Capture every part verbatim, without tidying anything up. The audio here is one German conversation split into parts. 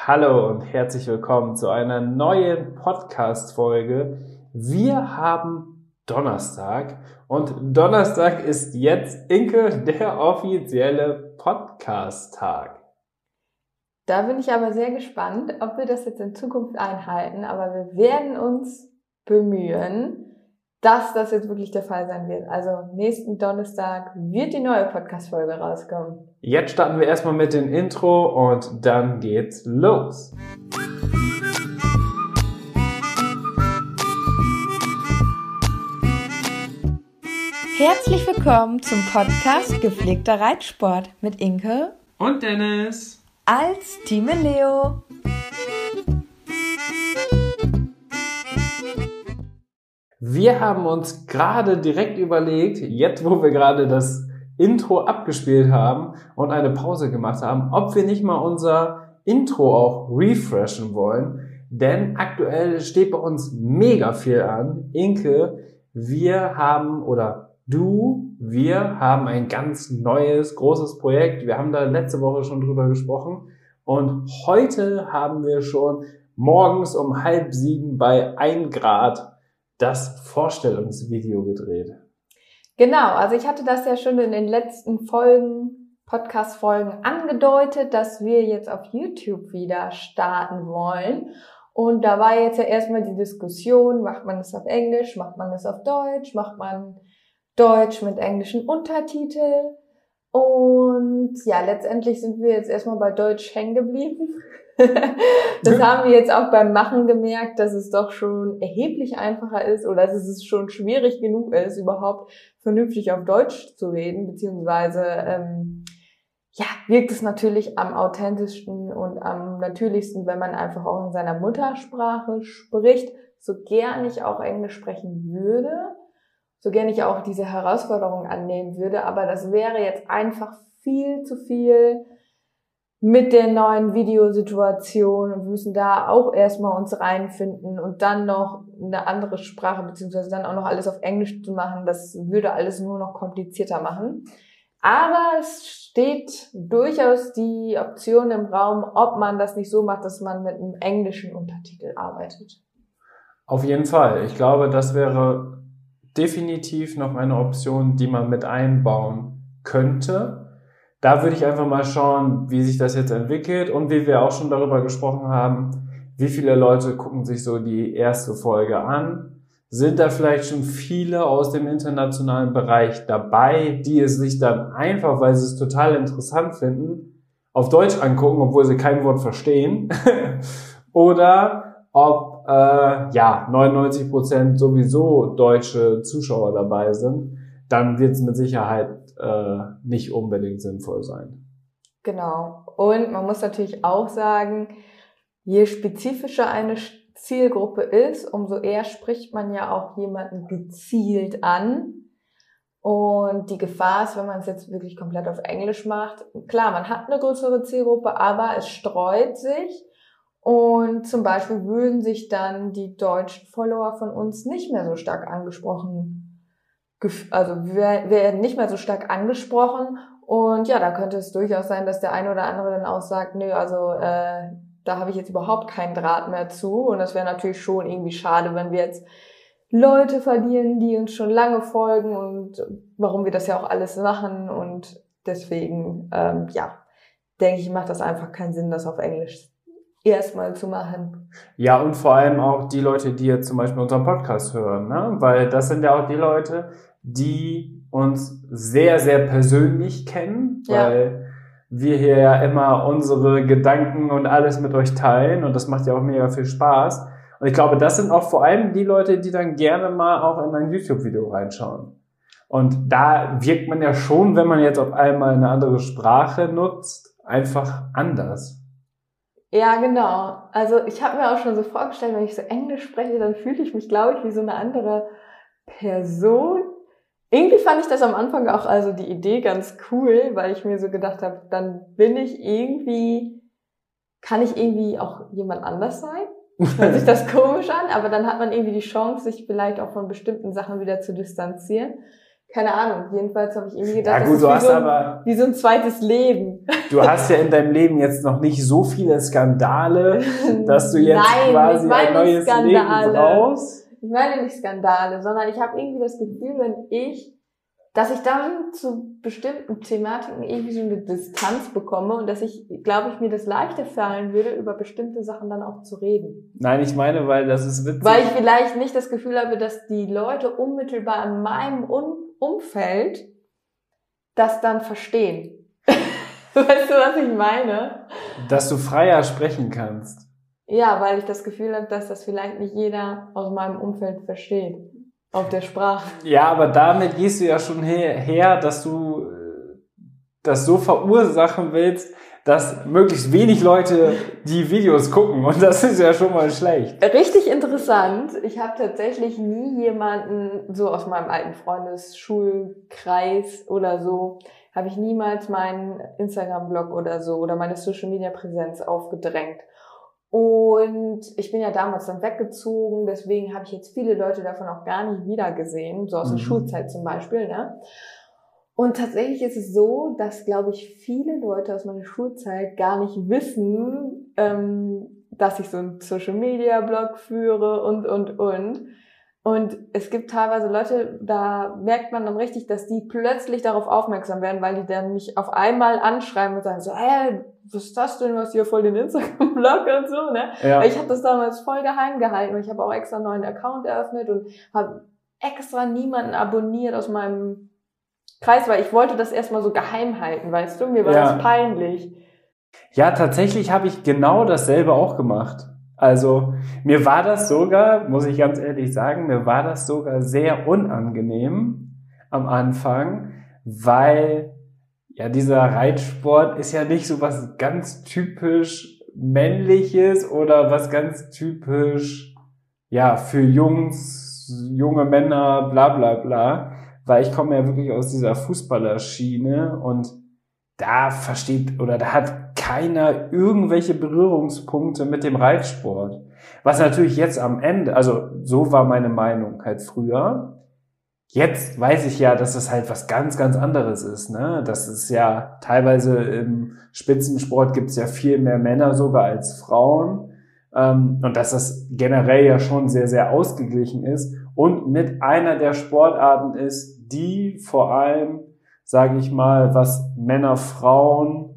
Hallo und herzlich willkommen zu einer neuen Podcast-Folge. Wir haben Donnerstag und Donnerstag ist jetzt, Inke, der offizielle Podcast-Tag. Da bin ich aber sehr gespannt, ob wir das jetzt in Zukunft einhalten, aber wir werden uns bemühen, dass das jetzt wirklich der Fall sein wird. Also nächsten Donnerstag wird die neue Podcast-Folge rauskommen. Jetzt starten wir erstmal mit dem Intro und dann geht's los. Herzlich willkommen zum Podcast Gepflegter Reitsport mit Inke und Dennis als Team Leo. Wir haben uns gerade direkt überlegt, jetzt wo wir gerade das Intro abgespielt haben und eine Pause gemacht haben, ob wir nicht mal unser Intro auch refreshen wollen. Denn aktuell steht bei uns mega viel an. Inke, wir haben, oder du, wir haben ein ganz neues, großes Projekt. Wir haben da letzte Woche schon drüber gesprochen. Und heute haben wir schon morgens um halb sieben bei ein Grad das Vorstellungsvideo gedreht. Genau, also ich hatte das ja schon in den letzten Folgen, Podcast-Folgen angedeutet, dass wir jetzt auf YouTube wieder starten wollen. Und da war jetzt ja erstmal die Diskussion, macht man das auf Englisch, macht man das auf Deutsch, macht man Deutsch mit englischen Untertiteln. Und ja, letztendlich sind wir jetzt erstmal bei Deutsch hängen geblieben. Das haben wir jetzt auch beim Machen gemerkt, dass es doch schon erheblich einfacher ist oder dass es schon schwierig genug ist, überhaupt vernünftig auf Deutsch zu reden, beziehungsweise ähm, ja, wirkt es natürlich am authentischsten und am natürlichsten, wenn man einfach auch in seiner Muttersprache spricht, so gern ich auch Englisch sprechen würde, so gern ich auch diese Herausforderung annehmen würde, aber das wäre jetzt einfach viel zu viel mit der neuen Videosituation und wir müssen da auch erstmal uns reinfinden und dann noch eine andere Sprache, beziehungsweise dann auch noch alles auf Englisch zu machen, das würde alles nur noch komplizierter machen. Aber es steht durchaus die Option im Raum, ob man das nicht so macht, dass man mit einem englischen Untertitel arbeitet. Auf jeden Fall. Ich glaube, das wäre definitiv noch eine Option, die man mit einbauen könnte. Da würde ich einfach mal schauen, wie sich das jetzt entwickelt und wie wir auch schon darüber gesprochen haben, wie viele Leute gucken sich so die erste Folge an. Sind da vielleicht schon viele aus dem internationalen Bereich dabei, die es sich dann einfach, weil sie es total interessant finden, auf Deutsch angucken, obwohl sie kein Wort verstehen? Oder ob äh, ja neunundneunzig Prozent sowieso deutsche Zuschauer dabei sind, dann wird es mit Sicherheit äh, nicht unbedingt sinnvoll sein. Genau. Und man muss natürlich auch sagen, je spezifischer eine Zielgruppe ist, umso eher spricht man ja auch jemanden gezielt an. Und die Gefahr ist, wenn man es jetzt wirklich komplett auf Englisch macht, klar, man hat eine größere Zielgruppe, aber es streut sich. Und zum Beispiel würden sich dann die deutschen Follower von uns nicht mehr so stark angesprochen Also wir werden nicht mehr so stark angesprochen und ja, da könnte es durchaus sein, dass der eine oder andere dann auch sagt, nö, also äh, da habe ich jetzt überhaupt keinen Draht mehr zu und das wäre natürlich schon irgendwie schade, wenn wir jetzt Leute verlieren, die uns schon lange folgen und warum wir das ja auch alles machen und deswegen, ähm, ja, denke ich, macht das einfach keinen Sinn, das auf Englisch erstmal zu machen. Ja, und vor allem auch die Leute, die jetzt zum Beispiel unseren Podcast hören, ne? Weil das sind ja auch die Leute, die uns sehr, sehr persönlich kennen, weil ja. wir hier ja immer unsere Gedanken und alles mit euch teilen und das macht ja auch mega viel Spaß. Und ich glaube, das sind auch vor allem die Leute, die dann gerne mal auch in ein YouTube-Video reinschauen. Und da wirkt man ja schon, wenn man jetzt auf einmal eine andere Sprache nutzt, einfach anders. Ja, genau. Also ich habe mir auch schon so vorgestellt, wenn ich so Englisch spreche, dann fühle ich mich, glaube ich, wie so eine andere Person. Irgendwie fand ich das am Anfang auch, also die Idee ganz cool, weil ich mir so gedacht habe, dann bin ich irgendwie, kann ich irgendwie auch jemand anders sein? Hört sich das komisch an, aber dann hat man irgendwie die Chance, sich vielleicht auch von bestimmten Sachen wieder zu distanzieren. Keine Ahnung, jedenfalls habe ich irgendwie gedacht, ja, gut, das ist wie, so ein, aber wie so ein zweites Leben. du hast ja in deinem Leben jetzt noch nicht so viele Skandale, dass du jetzt Nein, quasi ich meine ein neues Skandale. Leben brauchst. Ich meine nicht Skandale, sondern ich habe irgendwie das Gefühl, wenn ich, dass ich dann zu bestimmten Thematiken irgendwie so eine Distanz bekomme und dass ich, glaube ich, mir das leichter fallen würde, über bestimmte Sachen dann auch zu reden. Nein, ich meine, weil das ist witzig. Weil ich vielleicht nicht das Gefühl habe, dass die Leute unmittelbar in meinem um- Umfeld das dann verstehen. Weißt du, was ich meine? Dass du freier sprechen kannst. Ja, weil ich das Gefühl habe, dass das vielleicht nicht jeder aus meinem Umfeld versteht. Auf der Sprache. Ja, aber damit gehst du ja schon her, her, dass du das so verursachen willst, dass möglichst wenig Leute die Videos gucken. Und das ist ja schon mal schlecht. Richtig interessant. Ich habe tatsächlich nie jemanden, so aus meinem alten Freundes-Schulkreis oder so, habe ich niemals meinen Instagram-Blog oder so oder meine Social-Media-Präsenz aufgedrängt. Und ich bin ja damals dann weggezogen, deswegen habe ich jetzt viele Leute davon auch gar nicht wiedergesehen, so aus der mhm. Schulzeit zum Beispiel, ne? Und tatsächlich ist es so, dass, glaube ich, viele Leute aus meiner Schulzeit gar nicht wissen, ähm, dass ich so einen Social-Media-Blog führe und, und, und. Und es gibt teilweise Leute, da merkt man dann richtig, dass die plötzlich darauf aufmerksam werden, weil die dann mich auf einmal anschreiben und sagen so, hey, was ist das denn, was hier voll den Instagram-Blog und so, ne? Ja. Weil ich habe das damals voll geheim gehalten und ich habe auch extra einen neuen Account eröffnet und habe extra niemanden abonniert aus meinem Kreis, weil ich wollte das erstmal so geheim halten, weißt du, mir war ja. das peinlich. Ja, tatsächlich habe ich genau dasselbe auch gemacht. Also mir war das sogar, muss ich ganz ehrlich sagen, mir war das sogar sehr unangenehm am Anfang, weil ja dieser Reitsport ist ja nicht so was ganz typisch Männliches oder was ganz typisch ja für Jungs, junge Männer, bla bla bla, weil ich komme ja wirklich aus dieser Fußballerschiene und da versteht oder da hat keiner irgendwelche Berührungspunkte mit dem Reitsport. Was natürlich jetzt am Ende, also so war meine Meinung halt früher. Jetzt weiß ich ja, dass es halt was ganz, ganz anderes ist, ne? Das ist ja teilweise im Spitzensport gibt's ja viel mehr Männer sogar als Frauen. Ähm, und dass das generell ja schon sehr, sehr ausgeglichen ist und mit einer der Sportarten ist, die vor allem, sage ich mal, was Männer, Frauen,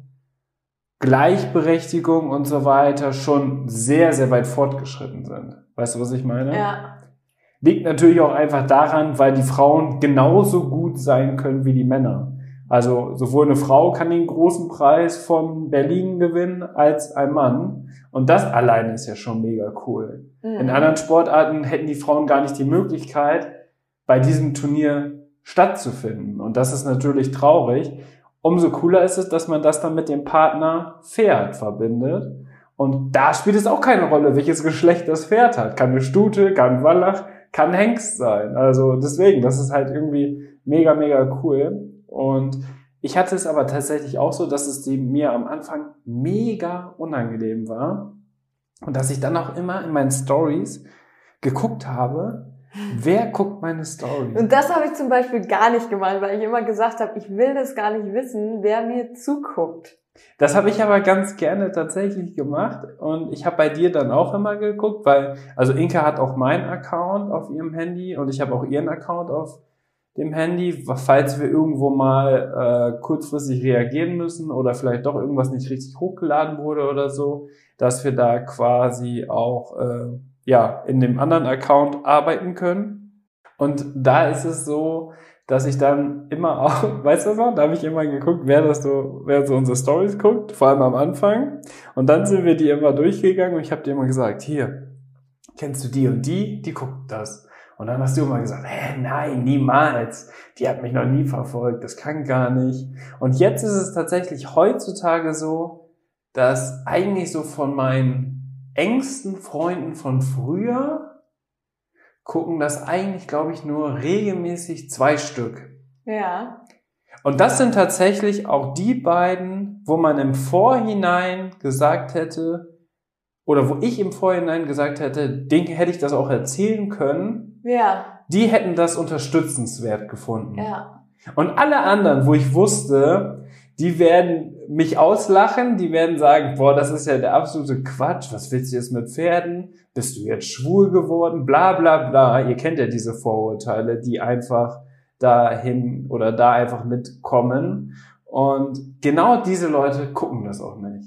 Gleichberechtigung und so weiter schon sehr, sehr weit fortgeschritten sind. Weißt du, was ich meine? Ja. Liegt natürlich auch einfach daran, weil die Frauen genauso gut sein können wie die Männer. Also sowohl eine Frau kann den großen Preis von Berlin gewinnen als ein Mann. Und das alleine ist ja schon mega cool. Mhm. In anderen Sportarten hätten die Frauen gar nicht die Möglichkeit, bei diesem Turnier stattzufinden. Und das ist natürlich traurig. Umso cooler ist es, dass man das dann mit dem Partner Pferd verbindet. Und da spielt es auch keine Rolle, welches Geschlecht das Pferd hat. Kann eine Stute, kann ein Wallach, kann ein Hengst sein. Also deswegen, das ist halt irgendwie mega, mega cool. Und ich hatte es aber tatsächlich auch so, dass es mir am Anfang mega unangenehm war. Und dass ich dann auch immer in meinen Stories geguckt habe, wer guckt meine Story? Und das habe ich zum Beispiel gar nicht gemacht, weil ich immer gesagt habe, ich will das gar nicht wissen, wer mir zuguckt. Das habe ich aber ganz gerne tatsächlich gemacht und ich habe bei dir dann auch immer geguckt, weil, also Inka hat auch meinen Account auf ihrem Handy und ich habe auch ihren Account auf dem Handy, falls wir irgendwo mal äh, kurzfristig reagieren müssen oder vielleicht doch irgendwas nicht richtig hochgeladen wurde oder so, dass wir da quasi auch äh, ja in dem anderen Account arbeiten können. Und da ist es so, dass ich dann immer auch, weißt du noch, da habe ich immer geguckt, wer das so, wer so unsere Stories guckt, vor allem am Anfang. Und dann sind wir die immer durchgegangen und ich habe dir immer gesagt, hier, kennst du die und die? Die guckt das. Und dann hast du immer gesagt, hä, nein, niemals. Die hat mich noch nie verfolgt, das kann gar nicht. Und jetzt ist es tatsächlich heutzutage so, dass eigentlich so von meinen engsten Freunden von früher gucken das eigentlich, glaube ich, nur regelmäßig zwei Stück. Ja. Und das sind tatsächlich auch die beiden, wo man im Vorhinein gesagt hätte, oder wo ich im Vorhinein gesagt hätte, denen hätte ich das auch erzählen können. Ja. Die hätten das unterstützenswert gefunden. Ja. Und alle anderen, wo ich wusste, die werden mich auslachen, die werden sagen, boah, das ist ja der absolute Quatsch, was willst du jetzt mit Pferden? Bist du jetzt schwul geworden? Bla bla bla. Ihr kennt ja diese Vorurteile, die einfach dahin oder da einfach mitkommen. Und genau diese Leute gucken das auch nicht.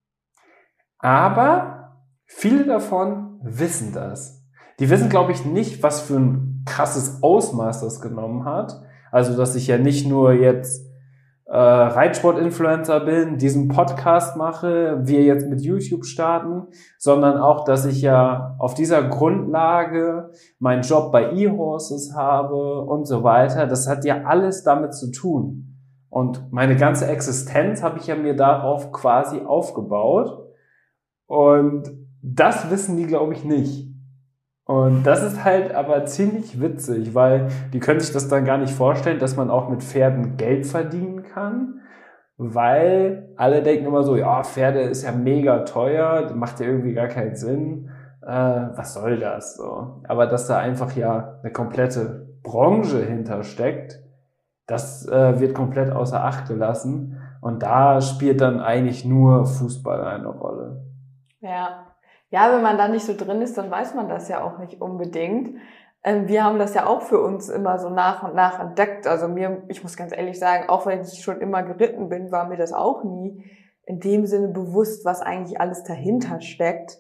Aber viele davon wissen das. Die wissen, glaube ich, nicht, was für ein krasses Ausmaß das genommen hat. Also, dass ich ja nicht nur jetzt äh, Reitsport-Influencer bin, diesen Podcast mache, wir jetzt mit YouTube starten, sondern auch, dass ich ja auf dieser Grundlage meinen Job bei eHorses habe und so weiter. Das hat ja alles damit zu tun. Und meine ganze Existenz habe ich ja mir darauf quasi aufgebaut. Und das wissen die, glaube ich, nicht. Und das ist halt aber ziemlich witzig, weil die können sich das dann gar nicht vorstellen, dass man auch mit Pferden Geld verdienen kann, weil alle denken immer so, ja, Pferde ist ja mega teuer, macht ja irgendwie gar keinen Sinn, äh, was soll das so? Aber dass da einfach ja eine komplette Branche hintersteckt, das äh, wird komplett außer Acht gelassen und da spielt dann eigentlich nur Fußball eine Rolle. Ja. Ja, wenn man da nicht so drin ist, dann weiß man das ja auch nicht unbedingt. Ähm, wir haben das ja auch für uns immer so nach und nach entdeckt. Also mir, ich muss ganz ehrlich sagen, auch wenn ich schon immer geritten bin, war mir das auch nie in dem Sinne bewusst, was eigentlich alles dahinter steckt.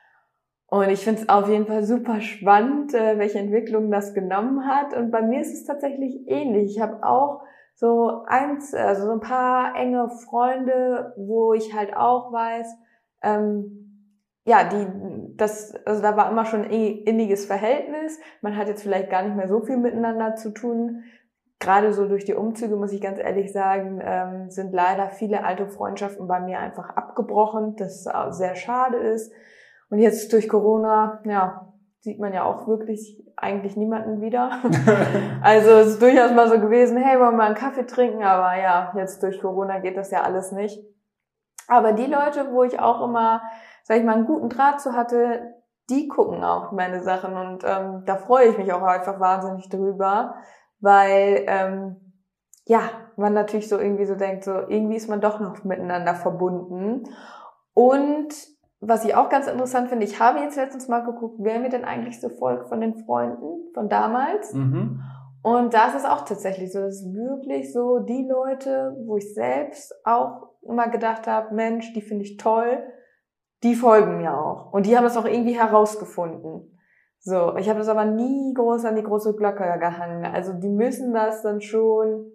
Und ich finde es auf jeden Fall super spannend, äh, welche Entwicklung das genommen hat. Und bei mir ist es tatsächlich ähnlich. Ich habe auch so eins, also so ein paar enge Freunde, wo ich halt auch weiß, ähm, ja, die, das, also da war immer schon ein inniges Verhältnis. Man hat jetzt vielleicht gar nicht mehr so viel miteinander zu tun. Gerade so durch die Umzüge, muss ich ganz ehrlich sagen, ähm, sind leider viele alte Freundschaften bei mir einfach abgebrochen, das sehr schade ist. Und jetzt durch Corona, ja, sieht man ja auch wirklich eigentlich niemanden wieder. Also es ist durchaus mal so gewesen, hey, wollen wir mal einen Kaffee trinken? Aber ja, jetzt durch Corona geht das ja alles nicht. Aber die Leute, wo ich auch immer, sag ich mal, einen guten Draht zu hatte, die gucken auch meine Sachen und ähm, da freue ich mich auch einfach wahnsinnig drüber, weil ähm, ja, man natürlich so irgendwie so denkt, so irgendwie ist man doch noch miteinander verbunden. Und was ich auch ganz interessant finde, ich habe jetzt letztens mal geguckt, wer mir denn eigentlich so folgt von den Freunden von damals. Mhm. Und da ist es auch tatsächlich so, das ist wirklich so die Leute, wo ich selbst auch immer gedacht habe, Mensch, die finde ich toll, die folgen mir auch. Und die haben es auch irgendwie herausgefunden. So, ich habe das aber nie groß an die große Glocke gehangen. Also die müssen das dann schon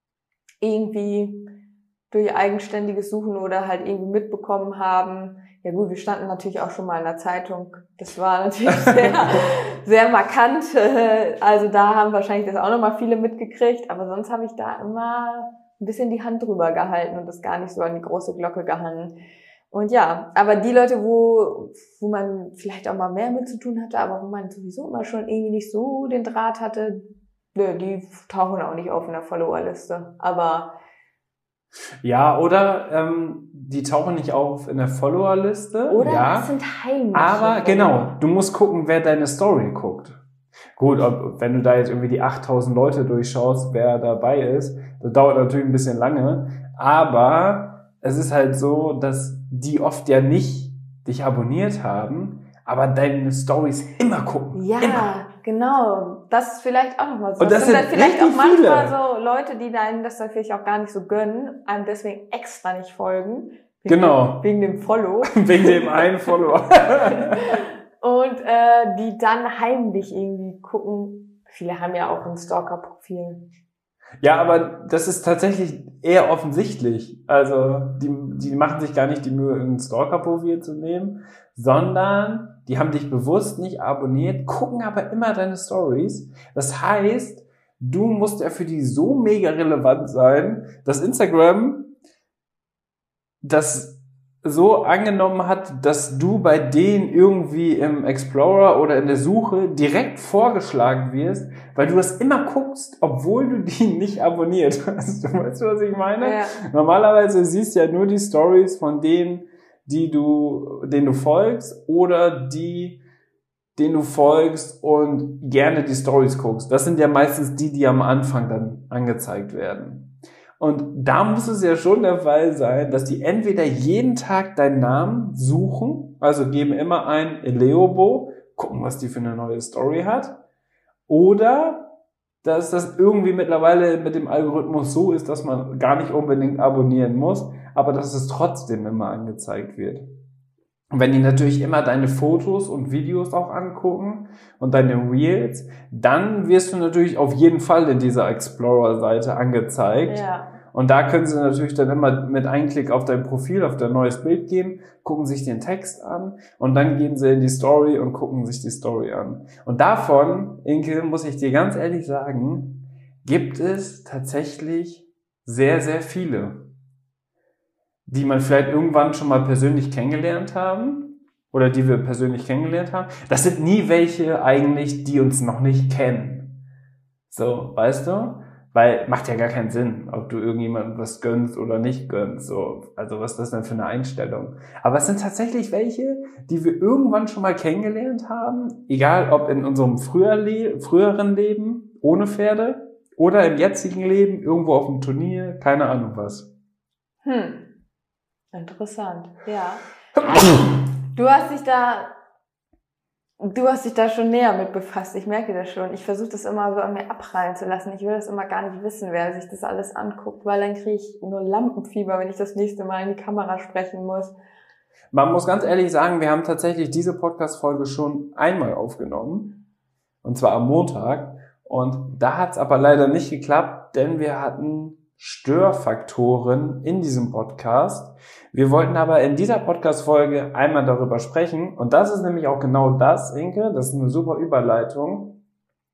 irgendwie durch eigenständiges Suchen oder halt irgendwie mitbekommen haben. Ja gut, wir standen natürlich auch schon mal in der Zeitung. Das war natürlich sehr, sehr markant. Also da haben wahrscheinlich das auch nochmal viele mitgekriegt. Aber sonst habe ich da immer ein bisschen die Hand drüber gehalten und das gar nicht so an die große Glocke gehangen. Und ja, aber die Leute, wo wo man vielleicht auch mal mehr mit zu tun hatte, aber wo man sowieso immer schon irgendwie nicht so den Draht hatte, nö, die tauchen auch nicht auf in der Followerliste. Aber ja, oder ähm, die tauchen nicht auf in der Followerliste. Oder ja, es sind heimliche. Aber genau, du musst gucken, wer deine Story guckt. Gut, ob, wenn du da jetzt irgendwie die achttausend Leute durchschaust, wer dabei ist, das dauert natürlich ein bisschen lange, aber es ist halt so, dass die oft ja nicht dich abonniert haben, aber deine Stories immer gucken. Ja, immer. Genau. Das ist vielleicht auch nochmal so. Und das, das sind sind dann vielleicht auch richtig manchmal viele. so Leute, die einem das dann vielleicht auch gar nicht so gönnen, einem deswegen extra nicht folgen. Wegen genau. Dem, wegen dem Follow. Wegen dem einen Follower. Und äh, die dann heimlich irgendwie gucken. Viele haben ja auch ein Stalker-Profil. Ja, aber das ist tatsächlich eher offensichtlich. Also die, die machen sich gar nicht die Mühe, ein Stalker-Profil zu nehmen, sondern die haben dich bewusst nicht abonniert, gucken aber immer deine Stories. Das heißt, du musst ja für die so mega relevant sein, dass Instagram das so angenommen hat, dass du bei denen irgendwie im Explorer oder in der Suche direkt vorgeschlagen wirst, weil du das immer guckst, obwohl du die nicht abonniert hast. Weißt du, was ich meine? Ja. Normalerweise siehst du ja nur die Stories von denen, die du, denen du folgst oder die, denen du folgst und gerne die Stories guckst. Das sind ja meistens die, die am Anfang dann angezeigt werden. Und da muss es ja schon der Fall sein, dass die entweder jeden Tag deinen Namen suchen, also geben immer ein Eleobo, gucken, was die für eine neue Story hat, oder dass das irgendwie mittlerweile mit dem Algorithmus so ist, dass man gar nicht unbedingt abonnieren muss, aber dass es trotzdem immer angezeigt wird. Und wenn die natürlich immer deine Fotos und Videos auch angucken und deine Reels, dann wirst du natürlich auf jeden Fall in dieser Explorer-Seite angezeigt. Ja. Und da können sie natürlich dann immer mit einem Klick auf dein Profil, auf dein neues Bild gehen, gucken sich den Text an und dann gehen sie in die Story und gucken sich die Story an. Und davon, Inke, muss ich dir ganz ehrlich sagen, gibt es tatsächlich sehr, sehr viele, die man vielleicht irgendwann schon mal persönlich kennengelernt haben oder die wir persönlich kennengelernt haben. Das sind nie welche eigentlich, die uns noch nicht kennen. So, weißt du? Weil macht ja gar keinen Sinn, ob du irgendjemandem was gönnst oder nicht gönnst. So, also was ist das denn für eine Einstellung? Aber es sind tatsächlich welche, die wir irgendwann schon mal kennengelernt haben, egal ob in unserem früher Le- früheren Leben ohne Pferde oder im jetzigen Leben irgendwo auf dem Turnier, keine Ahnung was. Hm. Interessant, ja. Du hast dich da, du hast dich da schon näher mit befasst. Ich merke das schon. Ich versuche das immer so an mir abprallen zu lassen. Ich will das immer gar nicht wissen, wer sich das alles anguckt, weil dann kriege ich nur Lampenfieber, wenn ich das nächste Mal in die Kamera sprechen muss. Man muss ganz ehrlich sagen, wir haben tatsächlich diese Podcast-Folge schon einmal aufgenommen. Und zwar am Montag. Und da hat es aber leider nicht geklappt, denn wir hatten Störfaktoren in diesem Podcast. Wir wollten aber in dieser Podcast-Folge einmal darüber sprechen. Und das ist nämlich auch genau das, Inke, das ist eine super Überleitung.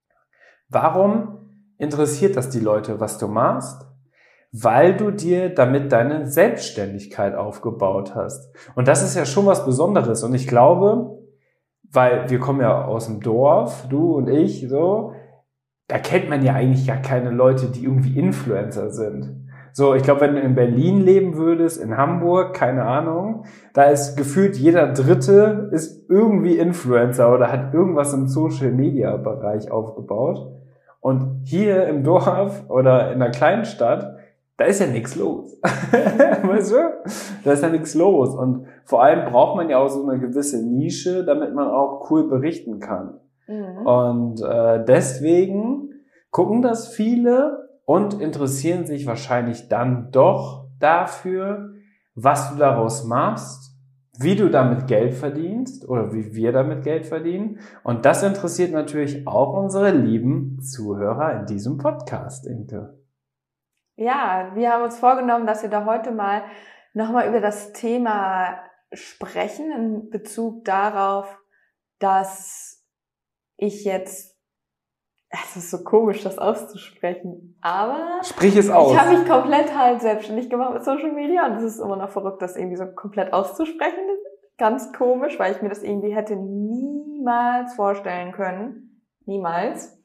Warum interessiert das die Leute, was du machst? Weil du dir damit deine Selbstständigkeit aufgebaut hast. Und das ist ja schon was Besonderes. Und ich glaube, weil wir kommen ja aus dem Dorf, du und ich, so, da kennt man ja eigentlich gar keine Leute, die irgendwie Influencer sind. So, ich glaube, wenn du in Berlin leben würdest, in Hamburg, keine Ahnung, da ist gefühlt jeder Dritte ist irgendwie Influencer oder hat irgendwas im Social-Media-Bereich aufgebaut. Und hier im Dorf oder in einer kleinen Stadt, da ist ja nichts los. Weißt du? Da ist ja nichts los. Und vor allem braucht man ja auch so eine gewisse Nische, damit man auch cool berichten kann. Mhm. Und äh, deswegen gucken das viele und interessieren sich wahrscheinlich dann doch dafür, was du daraus machst, wie du damit Geld verdienst oder wie wir damit Geld verdienen. Und das interessiert natürlich auch unsere lieben Zuhörer in diesem Podcast, Inke. Ja, wir haben uns vorgenommen, dass wir da heute mal nochmal über das Thema sprechen in Bezug darauf, dass ich jetzt, es ist so komisch, das auszusprechen, aber sprich es aus. Ich habe mich komplett halt selbstständig gemacht mit Social Media und es ist immer noch verrückt, das irgendwie so komplett auszusprechen. Ganz komisch, weil ich mir das irgendwie hätte niemals vorstellen können. Niemals.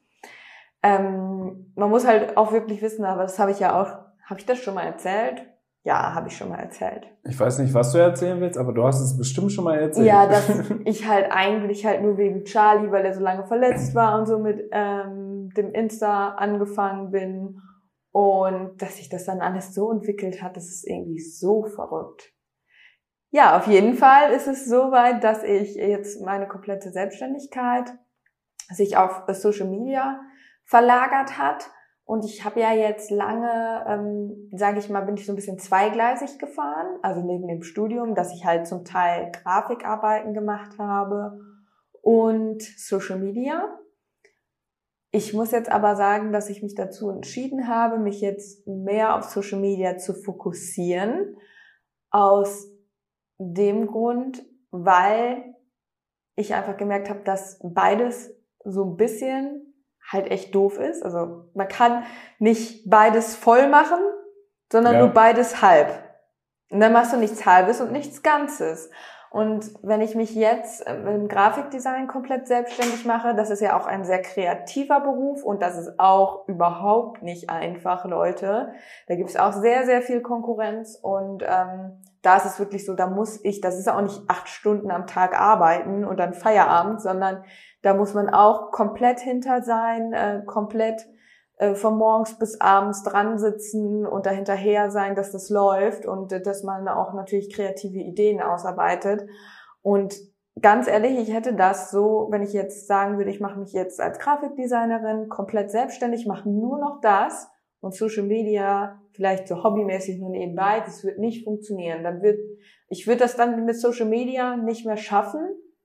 Ähm, man muss halt auch wirklich wissen, aber das habe ich ja auch, habe ich das schon mal erzählt? Ja, habe ich schon mal erzählt. Ich weiß nicht, was du erzählen willst, aber du hast es bestimmt schon mal erzählt. Ja, dass ich halt eigentlich halt nur wegen Charlie, weil er so lange verletzt war und so mit ähm, dem Insta angefangen bin und dass sich das dann alles so entwickelt hat, das ist irgendwie so verrückt. Ja, auf jeden Fall ist es so weit, dass ich jetzt meine komplette Selbstständigkeit sich auf Social Media verlagert hat. Und ich habe ja jetzt lange, ähm, sage ich mal, bin ich so ein bisschen zweigleisig gefahren, also neben dem Studium, dass ich halt zum Teil Grafikarbeiten gemacht habe und Social Media. Ich muss jetzt aber sagen, dass ich mich dazu entschieden habe, mich jetzt mehr auf Social Media zu fokussieren, aus dem Grund, weil ich einfach gemerkt habe, dass beides so ein bisschen halt echt doof ist. Also man kann nicht beides voll machen, sondern ja. nur beides halb. Und dann machst du nichts Halbes und nichts Ganzes. Und wenn ich mich jetzt im Grafikdesign komplett selbstständig mache, das ist ja auch ein sehr kreativer Beruf und das ist auch überhaupt nicht einfach, Leute. Da gibt es auch sehr, sehr viel Konkurrenz und ähm, da ist es wirklich so, da muss ich, das ist auch nicht acht Stunden am Tag arbeiten und dann Feierabend, sondern da muss man auch komplett hinter sein, äh, komplett äh, von morgens bis abends dran sitzen und dahinterher sein, dass das läuft und äh, dass man auch natürlich kreative Ideen ausarbeitet. Und ganz ehrlich, ich hätte das so, wenn ich jetzt sagen würde, ich mache mich jetzt als Grafikdesignerin komplett selbstständig, mache nur noch das und Social Media vielleicht so hobbymäßig nur nebenbei, das wird nicht funktionieren. Dann wird, ich würde das dann mit Social Media nicht mehr schaffen,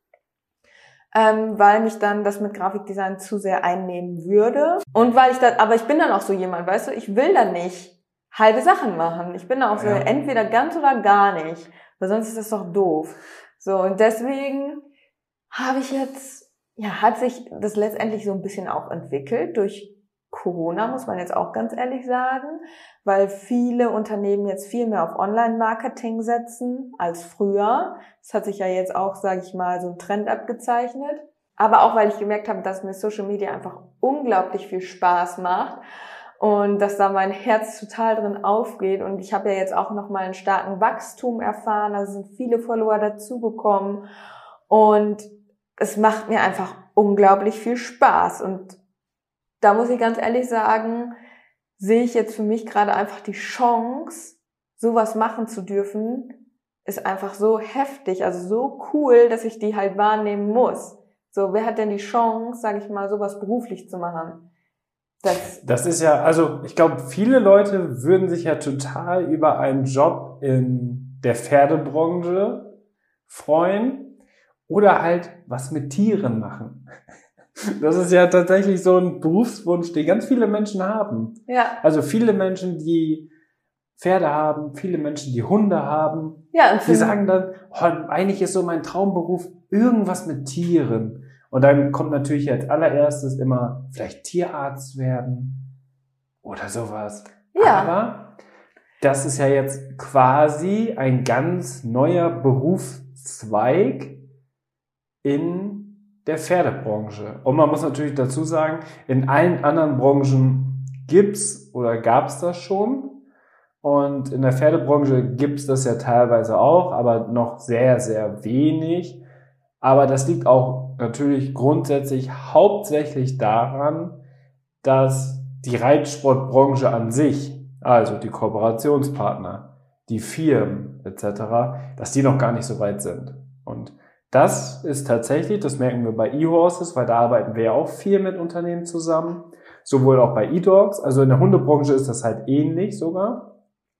ähm, weil mich dann das mit Grafikdesign zu sehr einnehmen würde. Und weil ich dann, aber ich bin dann auch so jemand, weißt du, ich will dann nicht halbe Sachen machen. Ich bin da auch so, Ja. entweder ganz oder gar nicht, weil sonst ist das doch doof. So, und deswegen habe ich jetzt, ja, hat sich das letztendlich so ein bisschen auch entwickelt durch Corona, muss man jetzt auch ganz ehrlich sagen, weil viele Unternehmen jetzt viel mehr auf Online-Marketing setzen als früher. Das hat sich ja jetzt auch, sage ich mal, so ein Trend abgezeichnet. Aber auch, weil ich gemerkt habe, dass mir Social Media einfach unglaublich viel Spaß macht und dass da mein Herz total drin aufgeht. Und ich habe ja jetzt auch nochmal einen starken Wachstum erfahren, da sind viele Follower dazugekommen und es macht mir einfach unglaublich viel Spaß. Und da muss ich ganz ehrlich sagen, sehe ich jetzt für mich gerade einfach die Chance, sowas machen zu dürfen, ist einfach so heftig, also so cool, dass ich die halt wahrnehmen muss. So, wer hat denn die Chance, sage ich mal, sowas beruflich zu machen? Das, das ist ja, also ich glaube, viele Leute würden sich ja total über einen Job in der Pferdebranche freuen oder halt was mit Tieren machen. Das ist ja tatsächlich so ein Berufswunsch, den ganz viele Menschen haben. Ja. Also viele Menschen, die Pferde haben, viele Menschen, die Hunde haben, Ja, und die sagen dann, oh, eigentlich ist so mein Traumberuf irgendwas mit Tieren. Und dann kommt natürlich als allererstes immer vielleicht Tierarzt werden oder sowas. Ja. Aber das ist ja jetzt quasi ein ganz neuer Berufszweig in der Pferdebranche. Und man muss natürlich dazu sagen, in allen anderen Branchen gibt's oder gab's das schon. Und in der Pferdebranche gibt's das ja teilweise auch, aber noch sehr, sehr wenig. Aber das liegt auch natürlich grundsätzlich hauptsächlich daran, dass die Reitsportbranche an sich, also die Kooperationspartner, die Firmen et cetera, dass die noch gar nicht so weit sind. Und das ist tatsächlich, das merken wir bei eHorses, weil da arbeiten wir ja auch viel mit Unternehmen zusammen, sowohl auch bei eDogs, also in der Hundebranche ist das halt ähnlich sogar.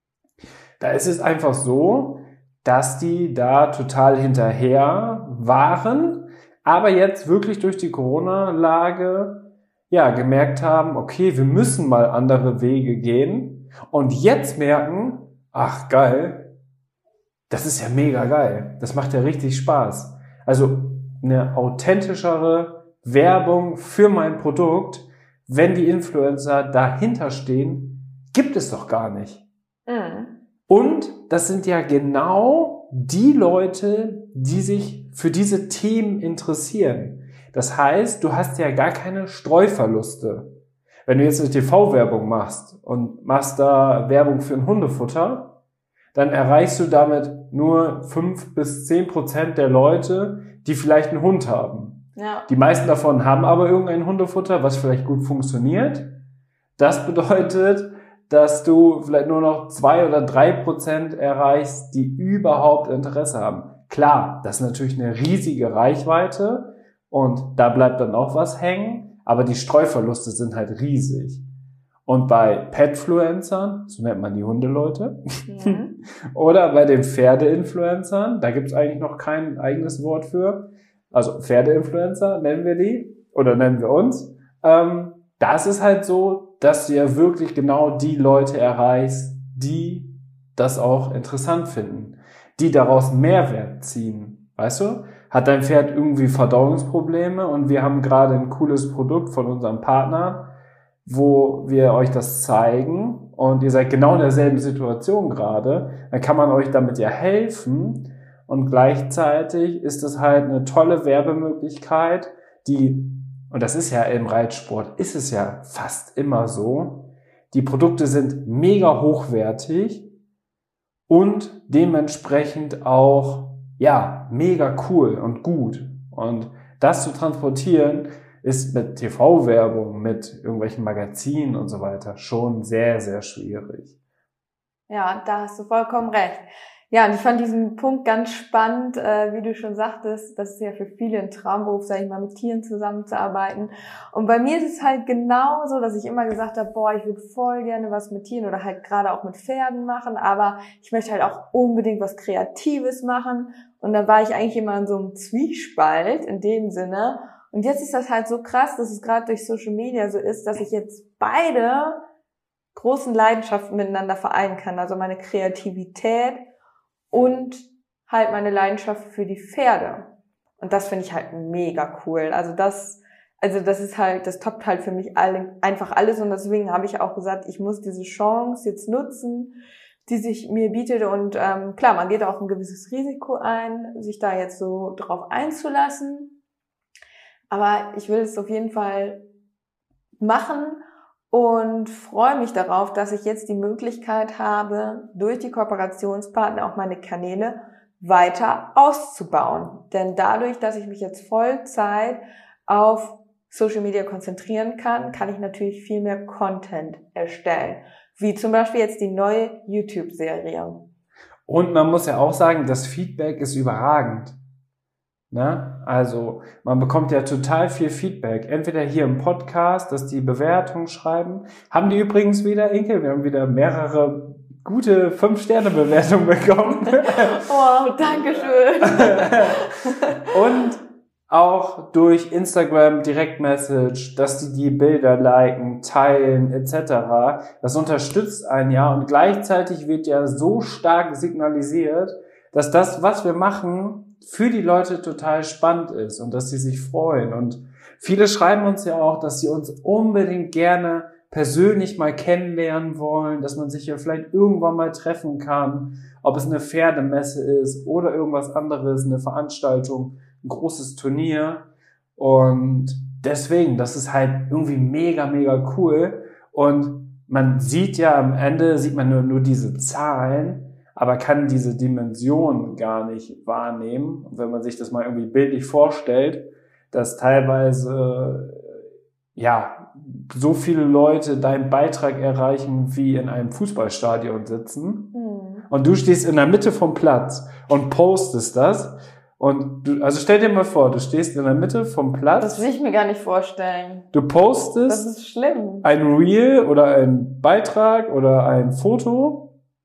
Da ist es einfach so, dass die da total hinterher waren, aber jetzt wirklich durch die Corona-Lage ja gemerkt haben, okay, wir müssen mal andere Wege gehen und jetzt merken, ach geil, das ist ja mega geil, das macht ja richtig Spaß. Also eine authentischere Werbung für mein Produkt, wenn die Influencer dahinter stehen, gibt es doch gar nicht. Mhm. Und das sind ja genau die Leute, die sich für diese Themen interessieren. Das heißt, du hast ja gar keine Streuverluste. Wenn du jetzt eine T V-Werbung machst und machst da Werbung für ein Hundefutter, dann erreichst du damit nur fünf bis zehn Prozent der Leute, die vielleicht einen Hund haben. Ja. Die meisten davon haben aber irgendein Hundefutter, was vielleicht gut funktioniert. Das bedeutet, dass du vielleicht nur noch zwei oder drei Prozent erreichst, die überhaupt Interesse haben. Klar, das ist natürlich eine riesige Reichweite und da bleibt dann auch was hängen, aber die Streuverluste sind halt riesig. Und bei Petfluencern, so nennt man die Hundeleute, Mhm. oder bei den Pferdeinfluencern, da gibt es eigentlich noch kein eigenes Wort für, also Pferdeinfluencer nennen wir die, oder nennen wir uns, ähm, da ist es halt so, dass du ja wirklich genau die Leute erreichst, die das auch interessant finden, die daraus Mehrwert ziehen, weißt du? Hat dein Pferd irgendwie Verdauungsprobleme und wir haben gerade ein cooles Produkt von unserem Partner, wo wir euch das zeigen und ihr seid genau in derselben Situation gerade, dann kann man euch damit ja helfen und gleichzeitig ist es halt eine tolle Werbemöglichkeit, die, und das ist ja im Reitsport, ist es ja fast immer so, die Produkte sind mega hochwertig und dementsprechend auch, ja, mega cool und gut. Und das zu transportieren, ist mit T V-Werbung, mit irgendwelchen Magazinen und so weiter schon sehr, sehr schwierig. Ja, da hast du vollkommen recht. Ja, und ich fand diesen Punkt ganz spannend, äh, wie du schon sagtest, das ist ja für viele ein Traumberuf, sag ich mal, mit Tieren zusammenzuarbeiten. Und bei mir ist es halt genauso, dass ich immer gesagt habe, boah, ich würde voll gerne was mit Tieren oder halt gerade auch mit Pferden machen, aber ich möchte halt auch unbedingt was Kreatives machen. Und dann war ich eigentlich immer in so einem Zwiespalt in dem Sinne. Und jetzt ist das halt so krass, dass es gerade durch Social Media so ist, dass ich jetzt beide großen Leidenschaften miteinander vereinen kann. Also meine Kreativität und halt meine Leidenschaft für die Pferde. Und das finde ich halt mega cool. Also das, also das ist halt, das toppt halt für mich alle, einfach alles. Und deswegen habe ich auch gesagt, ich muss diese Chance jetzt nutzen, die sich mir bietet. Und ähm, klar, man geht auch ein gewisses Risiko ein, sich da jetzt so drauf einzulassen. Aber ich will es auf jeden Fall machen und freue mich darauf, dass ich jetzt die Möglichkeit habe, durch die Kooperationspartner auch meine Kanäle weiter auszubauen. Denn dadurch, dass ich mich jetzt Vollzeit auf Social Media konzentrieren kann, kann ich natürlich viel mehr Content erstellen. Wie zum Beispiel jetzt die neue YouTube-Serie. Und man muss ja auch sagen, das Feedback ist überragend. Ne? Also man bekommt ja total viel Feedback. Entweder hier im Podcast, dass die Bewertungen schreiben. Haben die übrigens wieder, Inke, wir haben wieder mehrere gute fünf Sterne Bewertungen bekommen. Oh, danke schön. Und auch durch Instagram Direktmessage, dass die die Bilder liken, teilen et cetera. Das unterstützt einen ja und gleichzeitig wird ja so stark signalisiert, dass das, was wir machen, für die Leute total spannend ist und dass sie sich freuen. Und viele schreiben uns ja auch, dass sie uns unbedingt gerne persönlich mal kennenlernen wollen, dass man sich ja vielleicht irgendwann mal treffen kann, ob es eine Pferdemesse ist oder irgendwas anderes, eine Veranstaltung, ein großes Turnier. Und deswegen, das ist halt irgendwie mega, mega cool. Und man sieht ja am Ende, sieht man nur, nur diese Zahlen, aber kann diese Dimension gar nicht wahrnehmen. Und wenn man sich das mal irgendwie bildlich vorstellt, dass teilweise, ja, so viele Leute deinen Beitrag erreichen, wie in einem Fußballstadion sitzen. Mhm. Und du stehst in der Mitte vom Platz und postest das. Und du, also stell dir mal vor, du stehst in der Mitte vom Platz. Das will ich mir gar nicht vorstellen. Du postest. Das ist schlimm. Ein Reel oder ein Beitrag oder ein Foto.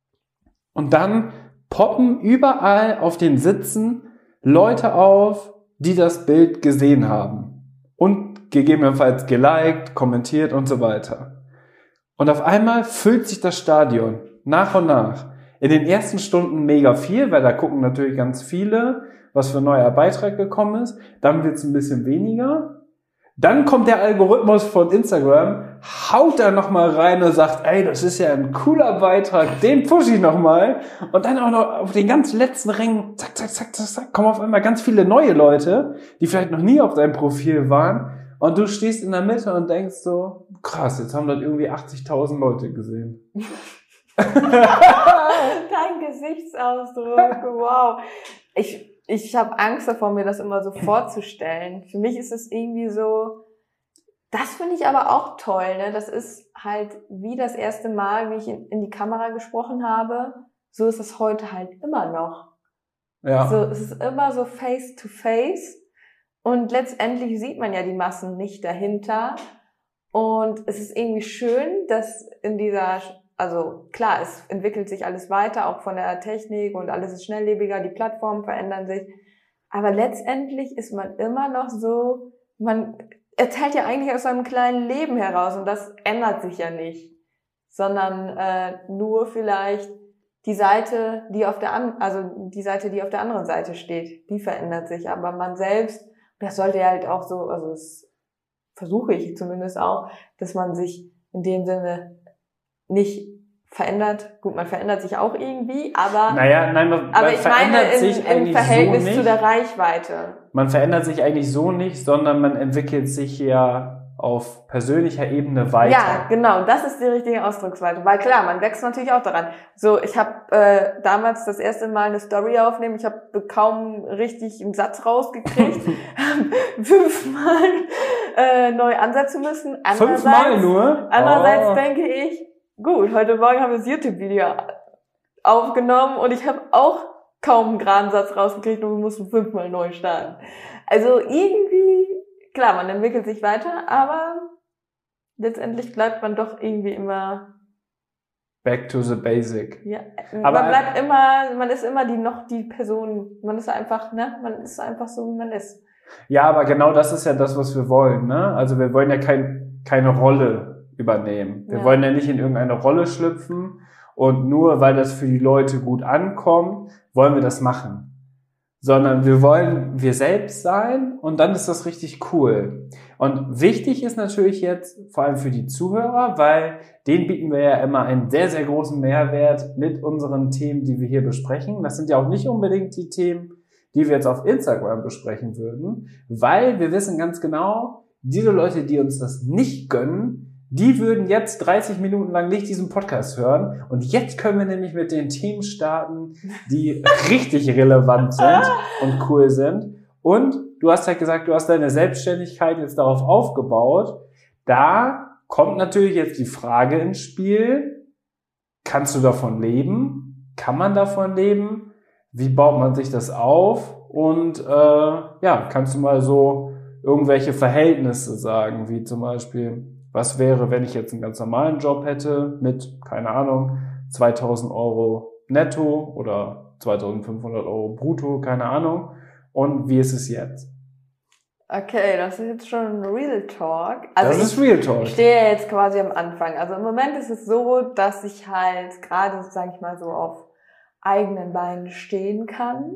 Und dann poppen überall auf den Sitzen Leute auf, die das Bild gesehen haben. Und gegebenenfalls geliked, kommentiert und so weiter. Und auf einmal füllt sich das Stadion nach und nach. In den ersten Stunden mega viel, weil da gucken natürlich ganz viele, was für ein neuer Beitrag gekommen ist. Dann wird es ein bisschen weniger. Dann kommt der Algorithmus von Instagram, haut da nochmal rein und sagt, ey, das ist ja ein cooler Beitrag, den push ich nochmal. Und dann auch noch auf den ganz letzten Rängen, zack, zack, zack, zack, zack, kommen auf einmal ganz viele neue Leute, die vielleicht noch nie auf deinem Profil waren. Und du stehst in der Mitte und denkst so, krass, jetzt haben das irgendwie achtzigtausend Leute gesehen. Dein Gesichtsausdruck, wow. Ich, ich habe Angst davor, mir das immer so vorzustellen. Für mich ist es irgendwie so, das finde ich aber auch toll, ne? Das ist halt wie das erste Mal, wie ich in, in die Kamera gesprochen habe, so ist es heute halt immer noch. Ja. So, es ist immer so face to face und letztendlich sieht man ja die Massen nicht dahinter und es ist irgendwie schön, dass in dieser, also klar, es entwickelt sich alles weiter, auch von der Technik und alles ist schnelllebiger, die Plattformen verändern sich, aber letztendlich ist man immer noch so, man erzählt ja eigentlich aus seinem kleinen Leben heraus und das ändert sich ja nicht, sondern äh, nur vielleicht die Seite, die auf der an, also die Seite, die auf der anderen Seite steht, die verändert sich, aber man selbst, das sollte ja halt auch so, also das versuche ich zumindest auch, dass man sich in dem Sinne nicht verändert. Gut, man verändert sich auch irgendwie, aber naja, nein, man, aber man ich verändert meine sich in, eigentlich im Verhältnis so nicht. zu der Reichweite. Man verändert sich eigentlich so nicht, sondern man entwickelt sich ja auf persönlicher Ebene weiter. Ja, genau, das ist die richtige Ausdrucksweise. Weil klar, man wächst natürlich auch daran. So, ich habe äh, damals das erste Mal eine Story aufnehmen, ich habe kaum richtig einen Satz rausgekriegt, fünfmal äh, neu ansetzen müssen. Fünfmal nur? Andererseits oh. denke ich, gut, heute Morgen haben wir das YouTube-Video aufgenommen und ich habe auch kaum einen geraden Satz rausgekriegt und wir mussten fünfmal neu starten. Also irgendwie, klar, man entwickelt sich weiter, aber letztendlich bleibt man doch irgendwie immer back to the basic. Ja, aber man bleibt immer, man ist immer die noch die Person, man ist einfach, ne, man ist einfach so, wie man ist. Ja, aber genau das ist ja das, was wir wollen, ne? Also wir wollen ja kein, keine Rolle übernehmen. Wir ja. wollen ja nicht in irgendeine Rolle schlüpfen und nur weil das für die Leute gut ankommt, wollen wir das machen. Sondern wir wollen wir selbst sein und dann ist das richtig cool. Und wichtig ist natürlich jetzt, vor allem für die Zuhörer, weil denen bieten wir ja immer einen sehr, sehr großen Mehrwert mit unseren Themen, die wir hier besprechen. Das sind ja auch nicht unbedingt die Themen, die wir jetzt auf Instagram besprechen würden, weil wir wissen ganz genau, diese Leute, die uns das nicht gönnen, die würden jetzt dreißig Minuten lang nicht diesen Podcast hören. Und jetzt können wir nämlich mit den Themen starten, die richtig relevant sind und cool sind. Und du hast halt gesagt, du hast deine Selbstständigkeit jetzt darauf aufgebaut. Da kommt natürlich jetzt die Frage ins Spiel, kannst du davon leben? Kann man davon leben? Wie baut man sich das auf? Und äh, ja, kannst du mal so irgendwelche Verhältnisse sagen, wie zum Beispiel, was wäre, wenn ich jetzt einen ganz normalen Job hätte mit, keine Ahnung, zweitausend Euro netto oder zweitausendfünfhundert Euro brutto, keine Ahnung. Und wie ist es jetzt? Okay, das ist jetzt schon Real Talk. Also das ist Real Talk. Ich stehe jetzt quasi am Anfang. Also im Moment ist es so, dass ich halt gerade, sag ich mal, so auf eigenen Beinen stehen kann.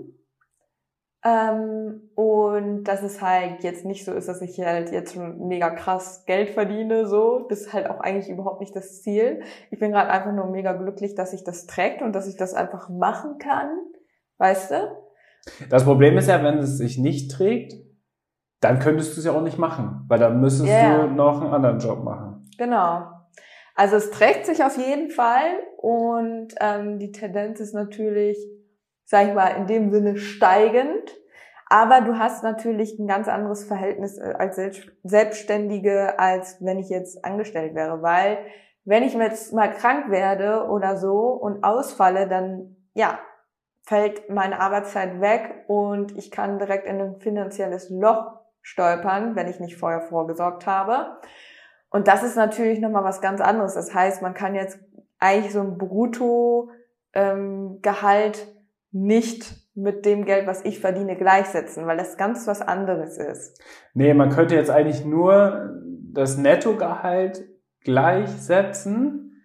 Ähm, und dass es halt jetzt nicht so ist, dass ich halt jetzt schon mega krass Geld verdiene, so. Das ist halt auch eigentlich überhaupt nicht das Ziel. Ich bin gerade einfach nur mega glücklich, dass sich das trägt und dass ich das einfach machen kann. Weißt du? Das Problem ist ja, wenn es sich nicht trägt, dann könntest du es ja auch nicht machen, weil dann müsstest yeah. du noch einen anderen Job machen. Genau. Also es trägt sich auf jeden Fall und ähm, die Tendenz ist natürlich, sag ich mal, in dem Sinne steigend. Aber du hast natürlich ein ganz anderes Verhältnis als Selbstständige, als wenn ich jetzt angestellt wäre. Weil wenn ich jetzt mal krank werde oder so und ausfalle, dann ja fällt meine Arbeitszeit weg und ich kann direkt in ein finanzielles Loch stolpern, wenn ich nicht vorher vorgesorgt habe. Und das ist natürlich nochmal was ganz anderes. Das heißt, man kann jetzt eigentlich so ein Brutto ähm, Gehalt nicht mit dem Geld, was ich verdiene, gleichsetzen, weil das ganz was anderes ist. Nee, man könnte jetzt eigentlich nur das Nettogehalt gleichsetzen,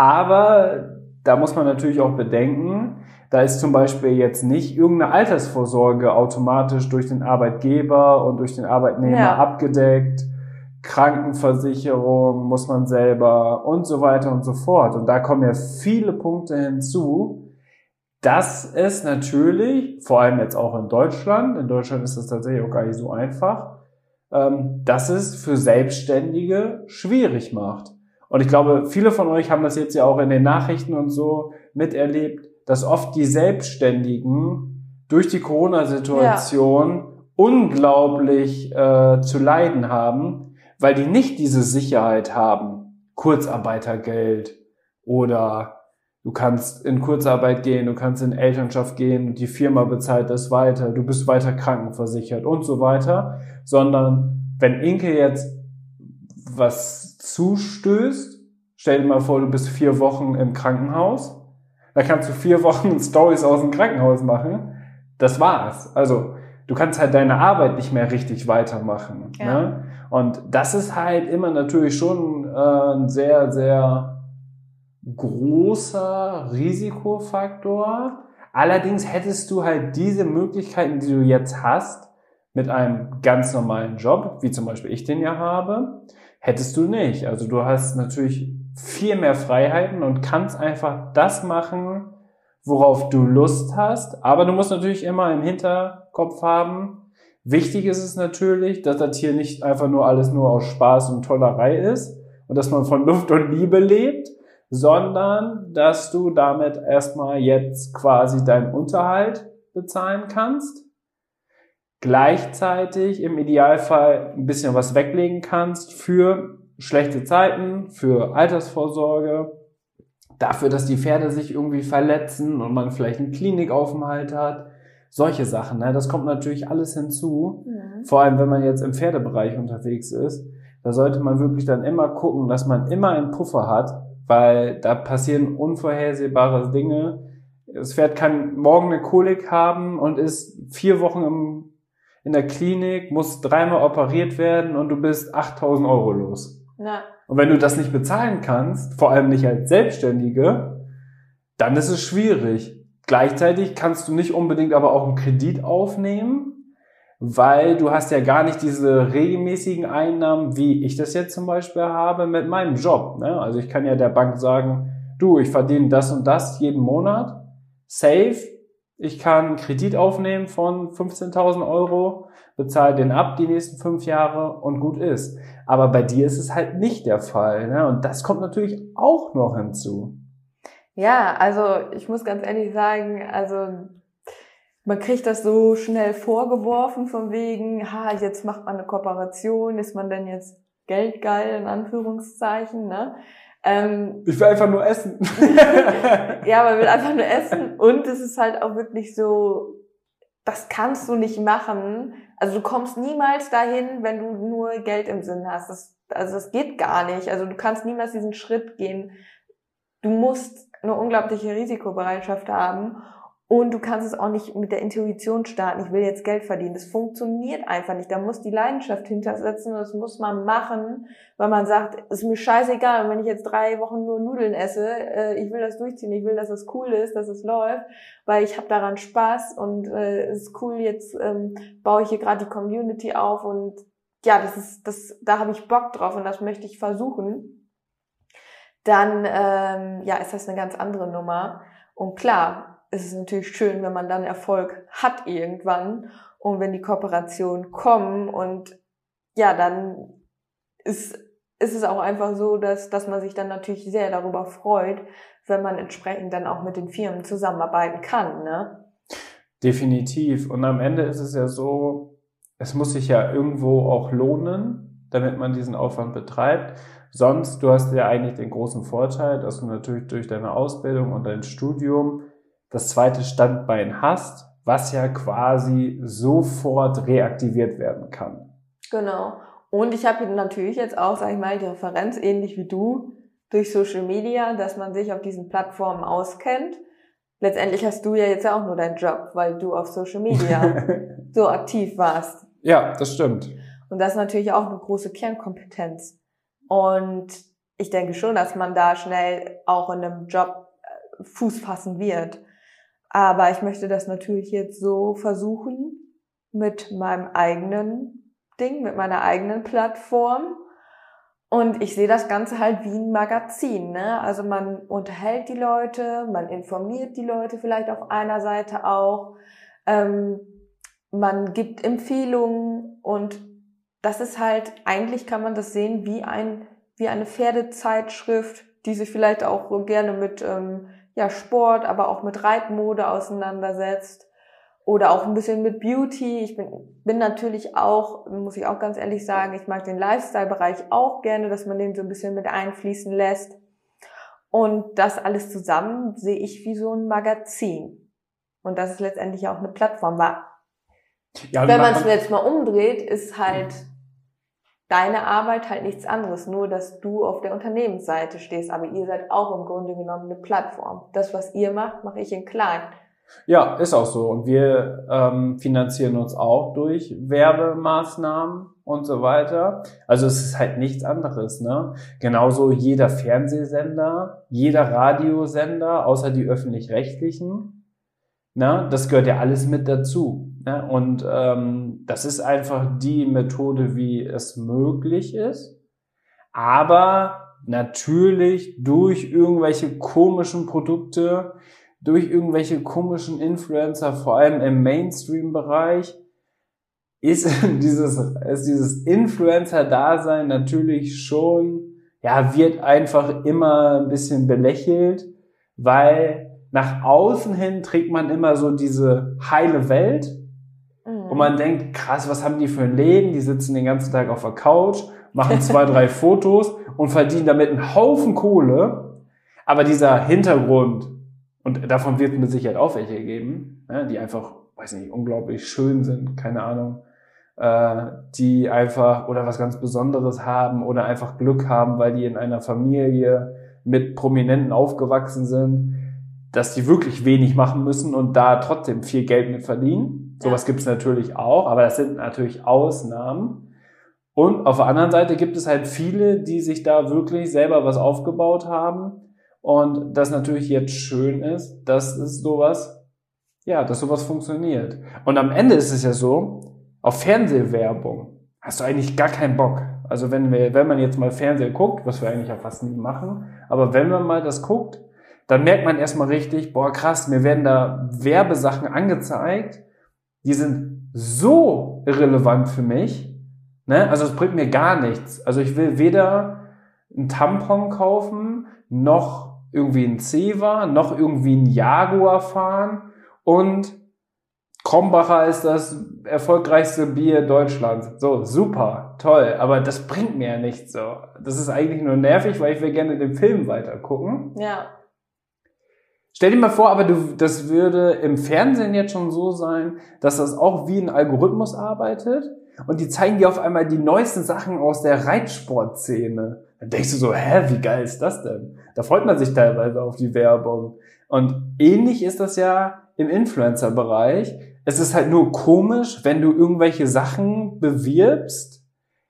aber da muss man natürlich auch bedenken, da ist zum Beispiel jetzt nicht irgendeine Altersvorsorge automatisch durch den Arbeitgeber und durch den Arbeitnehmer ja. abgedeckt, Krankenversicherung muss man selber und so weiter und so fort. Und da kommen ja viele Punkte hinzu, dass es natürlich, vor allem jetzt auch in Deutschland, in Deutschland ist das tatsächlich auch gar nicht so einfach, ähm, dass es für Selbstständige schwierig macht. Und ich glaube, viele von euch haben das jetzt ja auch in den Nachrichten und so miterlebt, dass oft die Selbstständigen durch die Corona-Situation ja. unglaublich äh, zu leiden haben, weil die nicht diese Sicherheit haben. Kurzarbeitergeld oder du kannst in Kurzarbeit gehen, du kannst in Elternschaft gehen, die Firma bezahlt das weiter, du bist weiter krankenversichert und so weiter. Sondern wenn Inke jetzt was zustößt, stell dir mal vor, du bist vier Wochen im Krankenhaus, da kannst du vier Wochen Storys aus dem Krankenhaus machen. Das war's. Also du kannst halt deine Arbeit nicht mehr richtig weitermachen. Ja. Ne? Und das ist halt immer natürlich schon äh, ein sehr, sehr großer Risikofaktor. Allerdings hättest du halt diese Möglichkeiten, die du jetzt hast, mit einem ganz normalen Job, wie zum Beispiel ich den ja habe, hättest du nicht. Also du hast natürlich viel mehr Freiheiten und kannst einfach das machen, worauf du Lust hast. Aber du musst natürlich immer im Hinterkopf haben, Wichtig ist es natürlich, dass das hier nicht einfach nur alles nur aus Spaß und Tollerei ist und dass man von Luft und Liebe lebt, sondern dass du damit erstmal jetzt quasi deinen Unterhalt bezahlen kannst, gleichzeitig im Idealfall ein bisschen was weglegen kannst für schlechte Zeiten, für Altersvorsorge, dafür, dass die Pferde sich irgendwie verletzen und man vielleicht einen Klinikaufenthalt hat. Solche Sachen, ne? Das kommt natürlich alles hinzu. Mhm. Vor allem, wenn man jetzt im Pferdebereich unterwegs ist. Da sollte man wirklich dann immer gucken, dass man immer einen Puffer hat, weil da passieren unvorhersehbare Dinge. Das Pferd kann morgen eine Kolik haben und ist vier Wochen im, in der Klinik, muss dreimal operiert werden und du bist achttausend Euro los. Ja. Und wenn du das nicht bezahlen kannst, vor allem nicht als Selbstständige, dann ist es schwierig. Gleichzeitig kannst du nicht unbedingt aber auch einen Kredit aufnehmen, weil du hast ja gar nicht diese regelmäßigen Einnahmen, wie ich das jetzt zum Beispiel habe mit meinem Job. Ne? Also ich kann ja der Bank sagen, du, ich verdiene das und das jeden Monat, safe, ich kann einen Kredit aufnehmen von fünfzehntausend Euro, bezahle den ab die nächsten fünf Jahre und gut ist. Aber bei dir ist es halt nicht der Fall. Ne? Und das kommt natürlich auch noch hinzu. Ja, also ich muss ganz ehrlich sagen, also man kriegt das so schnell vorgeworfen von wegen, ha, jetzt macht man eine Kooperation, ist man denn jetzt geldgeil in Anführungszeichen, ne? Ähm, ich will einfach nur essen. Ja, man will einfach nur essen und es ist halt auch wirklich so, das kannst du nicht machen. Also du kommst niemals dahin, wenn du nur Geld im Sinn hast. Das, also das geht gar nicht. Also du kannst niemals diesen Schritt gehen. Du musst eine unglaubliche Risikobereitschaft haben und du kannst es auch nicht mit der Intuition starten, ich will jetzt Geld verdienen. Das funktioniert einfach nicht. Da muss die Leidenschaft hintersetzen und das muss man machen, weil man sagt, es ist mir scheißegal, wenn ich jetzt drei Wochen nur Nudeln esse, äh, ich will das durchziehen, ich will, dass es cool ist, dass es läuft, weil ich habe daran Spaß und äh, es ist cool, jetzt ähm, baue ich hier gerade die Community auf und ja, das ist, das, da habe ich Bock drauf und das möchte ich versuchen. Dann ähm, ja, ist das eine ganz andere Nummer. Und klar, es ist natürlich schön, wenn man dann Erfolg hat irgendwann und wenn die Kooperationen kommen und ja, dann ist, ist es auch einfach so, dass, dass man sich dann natürlich sehr darüber freut, wenn man entsprechend dann auch mit den Firmen zusammenarbeiten kann, ne? Definitiv. Und am Ende ist es ja so, es muss sich ja irgendwo auch lohnen, damit man diesen Aufwand betreibt. Sonst, du hast ja eigentlich den großen Vorteil, dass du natürlich durch deine Ausbildung und dein Studium das zweite Standbein hast, was ja quasi sofort reaktiviert werden kann. Genau. Und ich habe natürlich jetzt auch, sag ich mal, die Referenz, ähnlich wie du, durch Social Media, dass man sich auf diesen Plattformen auskennt. Letztendlich hast du ja jetzt auch nur deinen Job, weil du auf Social Media so aktiv warst. Ja, das stimmt. Und das ist natürlich auch eine große Kernkompetenz. Und ich denke schon, dass man da schnell auch in einem Job Fuß fassen wird. Aber ich möchte das natürlich jetzt so versuchen mit meinem eigenen Ding, mit meiner eigenen Plattform. Und ich sehe das Ganze halt wie ein Magazin, ne? Also man unterhält die Leute, man informiert die Leute vielleicht auf einer Seite auch, ähm, man gibt Empfehlungen und das ist halt, eigentlich kann man das sehen wie ein wie eine Pferdezeitschrift, die sich vielleicht auch gerne mit ähm, ja Sport, aber auch mit Reitmode auseinandersetzt oder auch ein bisschen mit Beauty. Ich bin bin natürlich auch, muss ich auch ganz ehrlich sagen, ich mag den Lifestyle-Bereich auch gerne, dass man den so ein bisschen mit einfließen lässt. Und das alles zusammen sehe ich wie so ein Magazin. Und das ist letztendlich auch eine Plattform. Ja, wenn man es jetzt mal umdreht, ist halt deine Arbeit halt nichts anderes, nur dass du auf der Unternehmensseite stehst, aber ihr seid auch im Grunde genommen eine Plattform. Das, was ihr macht, mache ich in klein. Ja, ist auch so. Und wir ähm, finanzieren uns auch durch Werbemaßnahmen und so weiter. Also es ist halt nichts anderes, ne? Genauso jeder Fernsehsender, jeder Radiosender, außer die öffentlich-rechtlichen, ne? Das gehört ja alles mit dazu. Ne? Und ähm, das ist einfach die Methode, wie es möglich ist. Aber natürlich durch irgendwelche komischen Produkte, durch irgendwelche komischen Influencer, vor allem im Mainstream-Bereich, ist dieses, ist dieses Influencer-Dasein natürlich schon, ja, wird einfach immer ein bisschen belächelt, weil nach außen hin trägt man immer so diese heile Welt mhm. und man denkt, krass, was haben die für ein Leben? Die sitzen den ganzen Tag auf der Couch, machen zwei, drei Fotos und verdienen damit einen Haufen Kohle. Aber dieser Hintergrund, und davon wird es mit Sicherheit auch welche geben, ne, die einfach, weiß nicht, unglaublich schön sind, keine Ahnung, äh, die einfach oder was ganz Besonderes haben oder einfach Glück haben, weil die in einer Familie mit Prominenten aufgewachsen sind, dass die wirklich wenig machen müssen und da trotzdem viel Geld mit verdienen. Ja. Sowas gibt es natürlich auch, aber das sind natürlich Ausnahmen. Und auf der anderen Seite gibt es halt viele, die sich da wirklich selber was aufgebaut haben und das natürlich jetzt schön ist, dass es sowas, ja, dass sowas funktioniert. Und am Ende ist es ja so, auf Fernsehwerbung hast du eigentlich gar keinen Bock. Also wenn wir, wenn man jetzt mal Fernseher guckt, was wir eigentlich ja fast nie machen, aber wenn man mal das guckt, dann merkt man erstmal richtig, boah krass, mir werden da Werbesachen angezeigt, die sind so irrelevant für mich, ne? Also es bringt mir gar nichts. Also ich will weder einen Tampon kaufen, noch irgendwie einen Zewa, noch irgendwie einen Jaguar fahren und Krombacher ist das erfolgreichste Bier Deutschlands. So, super, toll, aber das bringt mir ja nichts so. Das ist eigentlich nur nervig, weil ich will gerne den Film weiter gucken. Ja. Stell dir mal vor, aber du, das würde im Fernsehen jetzt schon so sein, dass das auch wie ein Algorithmus arbeitet und die zeigen dir auf einmal die neuesten Sachen aus der Reitsportszene. Dann denkst du so, hä, wie geil ist das denn? Da freut man sich teilweise auf die Werbung. Und ähnlich ist das ja im Influencer-Bereich. Es ist halt nur komisch, wenn du irgendwelche Sachen bewirbst,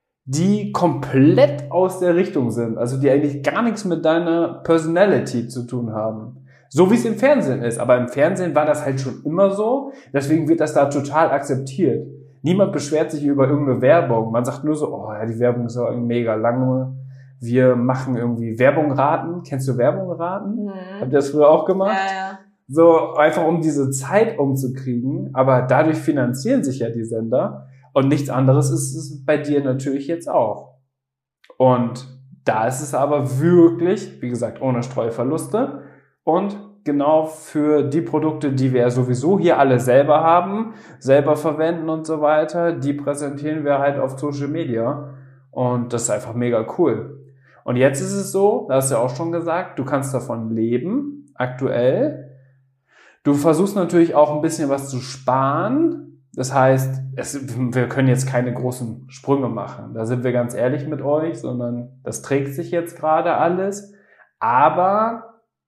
die komplett aus der Richtung sind, also die eigentlich gar nichts mit deiner Personality zu tun haben. So wie es im Fernsehen ist. Aber im Fernsehen war das halt schon immer so. Deswegen wird das da total akzeptiert. Niemand beschwert sich über irgendeine Werbung. Man sagt nur so, oh ja, die Werbung ist ja mega lange. Wir machen irgendwie Werbung raten. Kennst du Werbung raten? Mhm. Habt ihr das früher auch gemacht? Ja, ja. So einfach um diese Zeit umzukriegen. Aber dadurch finanzieren sich ja die Sender. Und nichts anderes ist es bei dir natürlich jetzt auch. Und da ist es aber wirklich, wie gesagt, ohne Streuverluste. Und genau für die Produkte, die wir ja sowieso hier alle selber haben, selber verwenden und so weiter, die präsentieren wir halt auf Social Media. Und das ist einfach mega cool. Und jetzt ist es so, da hast du ja auch schon gesagt, du kannst davon leben, aktuell. Du versuchst natürlich auch ein bisschen was zu sparen. Das heißt, es, wir können jetzt keine großen Sprünge machen. Da sind wir ganz ehrlich mit euch, sondern das trägt sich jetzt gerade alles. Aber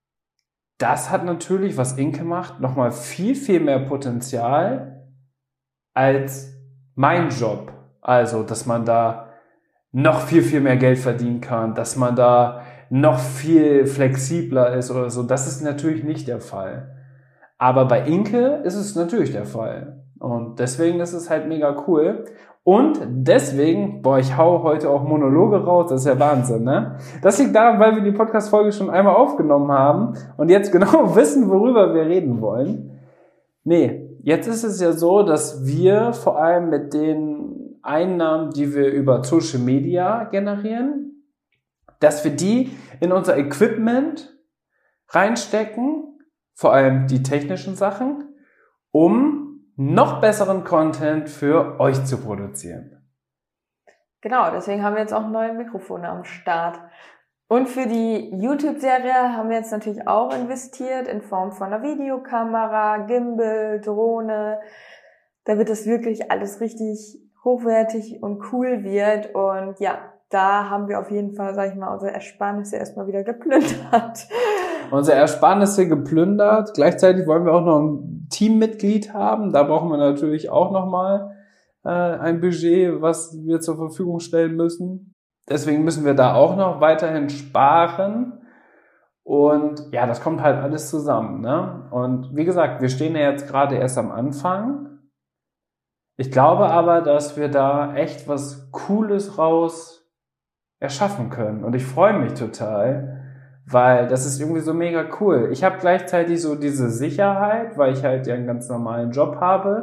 das hat natürlich, was Inke macht, nochmal viel, viel mehr Potenzial als mein Job. Also, dass man da noch viel, viel mehr Geld verdienen kann, dass man da noch viel flexibler ist oder so. Das ist natürlich nicht der Fall. Aber bei Inke ist es natürlich der Fall. Und deswegen ist es halt mega cool. Und deswegen, boah, ich hau heute auch Monologe raus, das ist ja Wahnsinn, ne? Das liegt daran, weil wir die Podcast-Folge schon einmal aufgenommen haben und jetzt genau wissen, worüber wir reden wollen. Nee, jetzt ist es ja so, dass wir vor allem mit den Einnahmen, die wir über Social Media generieren, dass wir die in unser Equipment reinstecken, vor allem die technischen Sachen, um noch besseren Content für euch zu produzieren. Genau, deswegen haben wir jetzt auch neue Mikrofone am Start. Und für die YouTube-Serie haben wir jetzt natürlich auch investiert in Form von einer Videokamera, Gimbal, Drohne, damit das wirklich alles richtig hochwertig und cool wird. Und ja, da haben wir auf jeden Fall, sag ich mal, unsere Ersparnisse erstmal wieder geplündert. Unsere Ersparnisse geplündert. Gleichzeitig wollen wir auch noch ein Teammitglied haben. Da brauchen wir natürlich auch nochmal äh, ein Budget, was wir zur Verfügung stellen müssen. Deswegen müssen wir da auch noch weiterhin sparen. Und ja, das kommt halt alles zusammen, ne? Und wie gesagt, wir stehen ja jetzt gerade erst am Anfang. Ich glaube aber, dass wir da echt was Cooles raus erschaffen können. Und ich freue mich total, weil das ist irgendwie so mega cool. Ich habe gleichzeitig so diese Sicherheit, weil ich halt ja einen ganz normalen Job habe.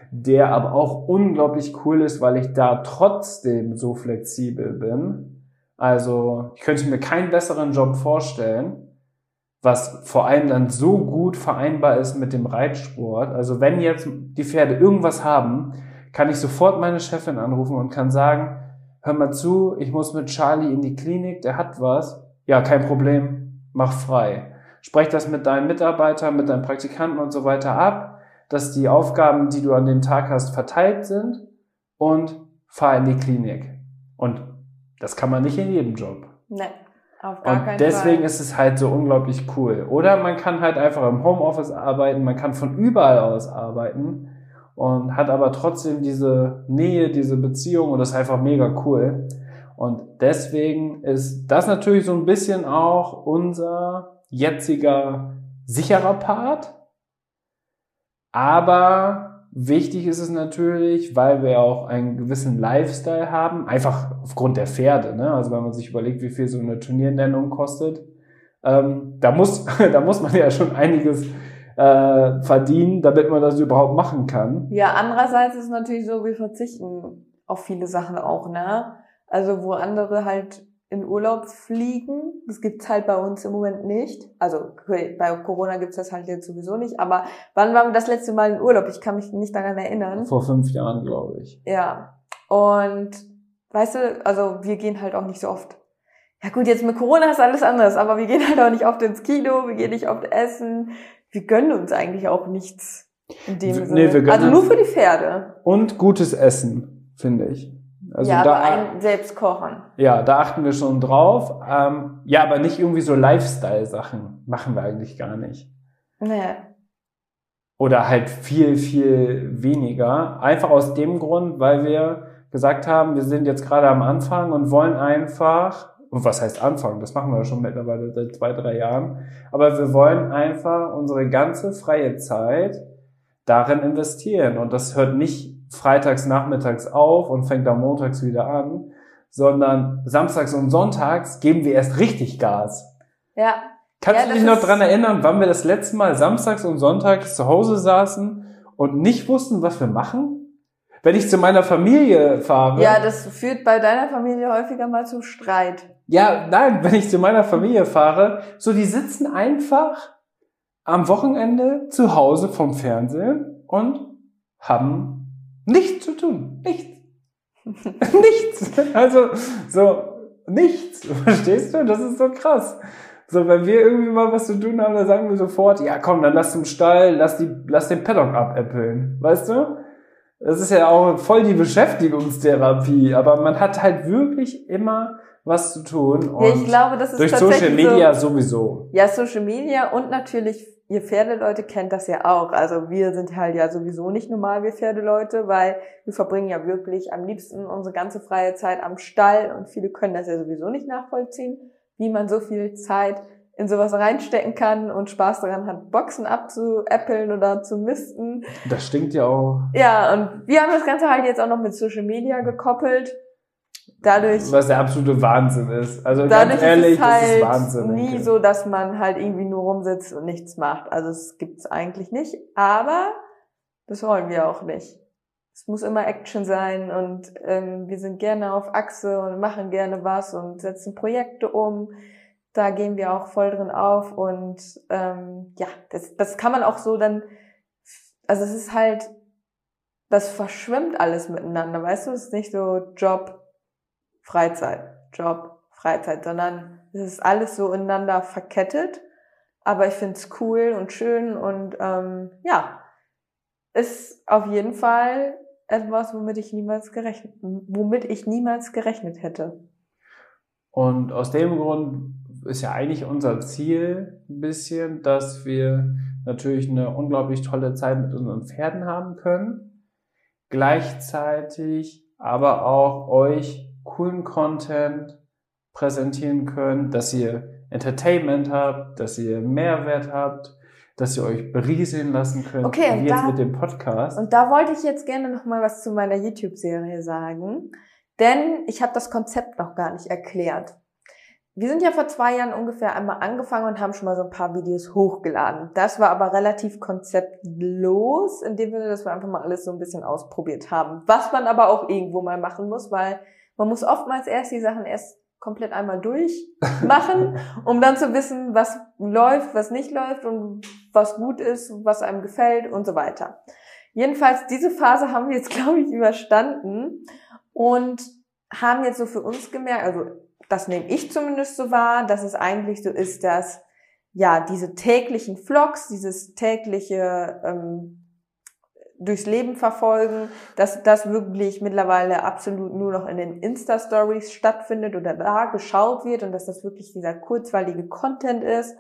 der aber auch unglaublich cool ist, weil ich da trotzdem so flexibel bin. Also ich könnte mir keinen besseren Job vorstellen, was vor allem dann so gut vereinbar ist mit dem Reitsport. Also wenn jetzt die Pferde irgendwas haben, kann ich sofort meine Chefin anrufen und kann sagen, hör mal zu, ich muss mit Charlie in die Klinik, der hat was. Ja, kein Problem, mach frei. Sprech das mit deinen Mitarbeitern, mit deinen Praktikanten und so weiter ab, dass die Aufgaben, die du an dem Tag hast, verteilt sind und fahr in die Klinik. Und das kann man nicht in jedem Job. Nee, auf gar keinen Fall. Und deswegen ist es halt so unglaublich cool. Oder man kann halt einfach im Homeoffice arbeiten, man kann von überall aus arbeiten und hat aber trotzdem diese Nähe, diese Beziehung und das ist einfach mega cool. Und deswegen ist das natürlich so ein bisschen auch unser jetziger sicherer Part. Aber wichtig ist es natürlich, weil wir auch einen gewissen Lifestyle haben, einfach aufgrund der Pferde, ne? Also wenn man sich überlegt, wie viel so eine Turniernennung kostet, ähm, da muss, da muss man ja schon einiges äh, verdienen, damit man das überhaupt machen kann. Ja, andererseits ist es natürlich so, wir verzichten auf viele Sachen auch, ne? Also wo andere halt in Urlaub fliegen, das gibt's halt bei uns im Moment nicht. Also bei Corona gibt's das halt jetzt sowieso nicht. Aber wann waren wir das letzte Mal in Urlaub? Ich kann mich nicht daran erinnern. Vor fünf Jahren, glaube ich. Ja. Und weißt du, also wir gehen halt auch nicht so oft. Ja gut, jetzt mit Corona ist alles anders, aber wir gehen halt auch nicht oft ins Kino, wir gehen nicht oft essen. Wir gönnen uns eigentlich auch nichts in dem Sinne. Nee, wir gönnen also nur für die Pferde. Und gutes Essen, finde ich. Also ja, da, aber ein selbst kochen. Ja, da achten wir schon drauf. Ähm, ja, aber nicht irgendwie so Lifestyle-Sachen machen wir eigentlich gar nicht. Nee. Oder halt viel, viel weniger. Einfach aus dem Grund, weil wir gesagt haben, wir sind jetzt gerade am Anfang und wollen einfach, und was heißt Anfang? Das machen wir schon mittlerweile seit zwei, drei Jahren. Aber wir wollen einfach unsere ganze freie Zeit darin investieren. Und das hört nicht freitags nachmittags auf und fängt dann montags wieder an, sondern samstags und sonntags geben wir erst richtig Gas. Ja. Kannst ja, du dich noch dran erinnern, wann wir das letzte Mal samstags und sonntags zu Hause saßen und nicht wussten, was wir machen? Wenn ich zu meiner Familie fahre. Ja, das führt bei deiner Familie häufiger mal zu Streit. Ja, nein, wenn ich zu meiner Familie fahre, so die sitzen einfach am Wochenende zu Hause vom Fernsehen und haben nichts zu tun. Nichts. Nichts. Also, so, nichts. Verstehst du? Das ist so krass. So, wenn wir irgendwie mal was zu tun haben, dann sagen wir sofort, ja komm, dann lass zum Stall, lass die, lass den Paddock abäppeln. Weißt du? Das ist ja auch voll die Beschäftigungstherapie. Aber man hat halt wirklich immer was zu tun. Und ja, ich glaube, das ist durch tatsächlich Social Media so, sowieso. Ja, Social Media und natürlich ihr Pferdeleute kennt das ja auch. Also wir sind halt ja sowieso nicht normal, wir Pferdeleute, weil wir verbringen ja wirklich am liebsten unsere ganze freie Zeit am Stall und viele können das ja sowieso nicht nachvollziehen, wie man so viel Zeit in sowas reinstecken kann und Spaß daran hat, Boxen abzuäppeln oder zu misten. Das stinkt ja auch. Ja, und wir haben das Ganze halt jetzt auch noch mit Social Media gekoppelt. Dadurch, was der absolute Wahnsinn ist. Also ganz ehrlich, ist es halt das ist Wahnsinn. Nie denke. so, dass man halt irgendwie nur rumsitzt und nichts macht. Also es gibt's eigentlich nicht. Aber das wollen wir auch nicht. Es muss immer Action sein und ähm, wir sind gerne auf Achse und machen gerne was und setzen Projekte um. Da gehen wir auch voll drin auf und ähm, ja, das, das kann man auch so dann, also es ist halt, das verschwimmt alles miteinander, weißt du? Es ist nicht so Job, Freizeit, Job, Freizeit, sondern es ist alles so ineinander verkettet. Aber ich find's cool und schön und ähm, ja, ist auf jeden Fall etwas, womit ich niemals gerechnet, womit ich niemals gerechnet hätte. Und aus dem Grund ist ja eigentlich unser Ziel ein bisschen, dass wir natürlich eine unglaublich tolle Zeit mit unseren Pferden haben können, gleichzeitig aber auch euch coolen Content präsentieren können, dass ihr Entertainment habt, dass ihr Mehrwert habt, dass ihr euch berieseln lassen könnt, okay, wie jetzt da, mit dem Podcast. Und da wollte ich jetzt gerne noch mal was zu meiner YouTube-Serie sagen, denn ich habe das Konzept noch gar nicht erklärt. wir sind ja vor zwei Jahren ungefähr einmal angefangen und haben schon mal so ein paar Videos hochgeladen. Das war aber relativ konzeptlos, in dem Sinne, dass wir einfach mal alles so ein bisschen ausprobiert haben. Was man aber auch irgendwo mal machen muss, weil man muss oftmals erst die Sachen erst komplett einmal durchmachen, um dann zu wissen, was läuft, was nicht läuft und was gut ist, was einem gefällt und so weiter. Jedenfalls, diese Phase haben wir jetzt, glaube ich, überstanden und haben jetzt so für uns gemerkt, also das nehme ich zumindest so wahr, dass es eigentlich so ist, dass ja diese täglichen Vlogs, dieses tägliche ähm, durchs Leben verfolgen, dass das wirklich mittlerweile absolut nur noch in den Insta-Stories stattfindet oder da geschaut wird und dass das wirklich dieser kurzweilige Content ist.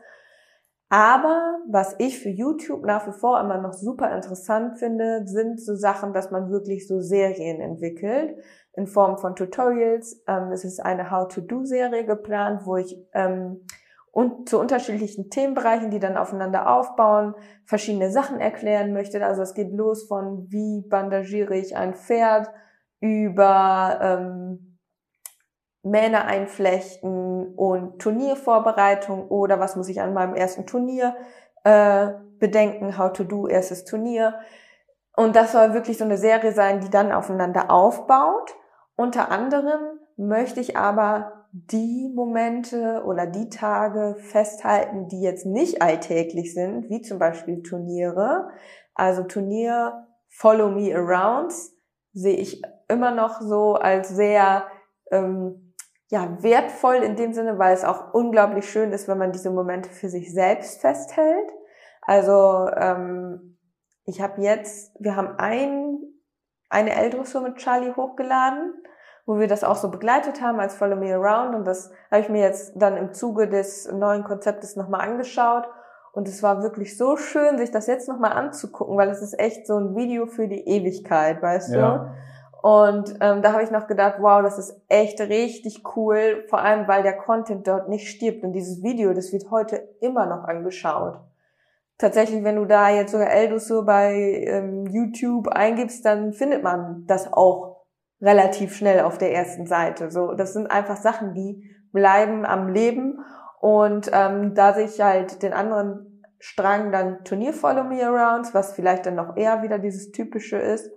Aber was ich für YouTube nach wie vor immer noch super interessant finde, sind so Sachen, dass man wirklich so Serien entwickelt in Form von Tutorials. Ähm, es ist eine How-to-Do-Serie geplant, wo ich ähm, und zu unterschiedlichen Themenbereichen, die dann aufeinander aufbauen, verschiedene Sachen erklären möchte. Also es geht los von wie bandagiere ich ein Pferd über ähm, Mähne einflechten und Turniervorbereitung oder was muss ich an meinem ersten Turnier äh, bedenken, how to do, erstes Turnier. Und das soll wirklich so eine Serie sein, die dann aufeinander aufbaut. Unter anderem möchte ich aber die Momente oder die Tage festhalten, die jetzt nicht alltäglich sind, wie zum Beispiel Turniere. Also Turnier Follow Me Arounds sehe ich immer noch so als sehr ähm, ja wertvoll in dem Sinne, weil es auch unglaublich schön ist, wenn man diese Momente für sich selbst festhält. Also ähm, ich habe jetzt, wir haben ein, eine L-Dressur mit Charlie hochgeladen, wo wir das auch so begleitet haben als Follow Me Around und das habe ich mir jetzt dann im Zuge des neuen Konzeptes nochmal angeschaut und es war wirklich so schön, sich das jetzt nochmal anzugucken, weil es ist echt so ein Video für die Ewigkeit, weißt Ja. du? Und ähm, da habe ich noch gedacht, wow, das ist echt richtig cool, vor allem, weil der Content dort nicht stirbt und dieses Video, das wird heute immer noch angeschaut. Tatsächlich, wenn du da jetzt sogar L-Dressur bei ähm, YouTube eingibst, dann findet man das auch relativ schnell auf der ersten Seite. So, das sind einfach Sachen, die bleiben am Leben. Und ähm, da sehe ich halt den anderen Strang dann Turnier Follow Me Arounds, was vielleicht dann noch eher wieder dieses Typische ist.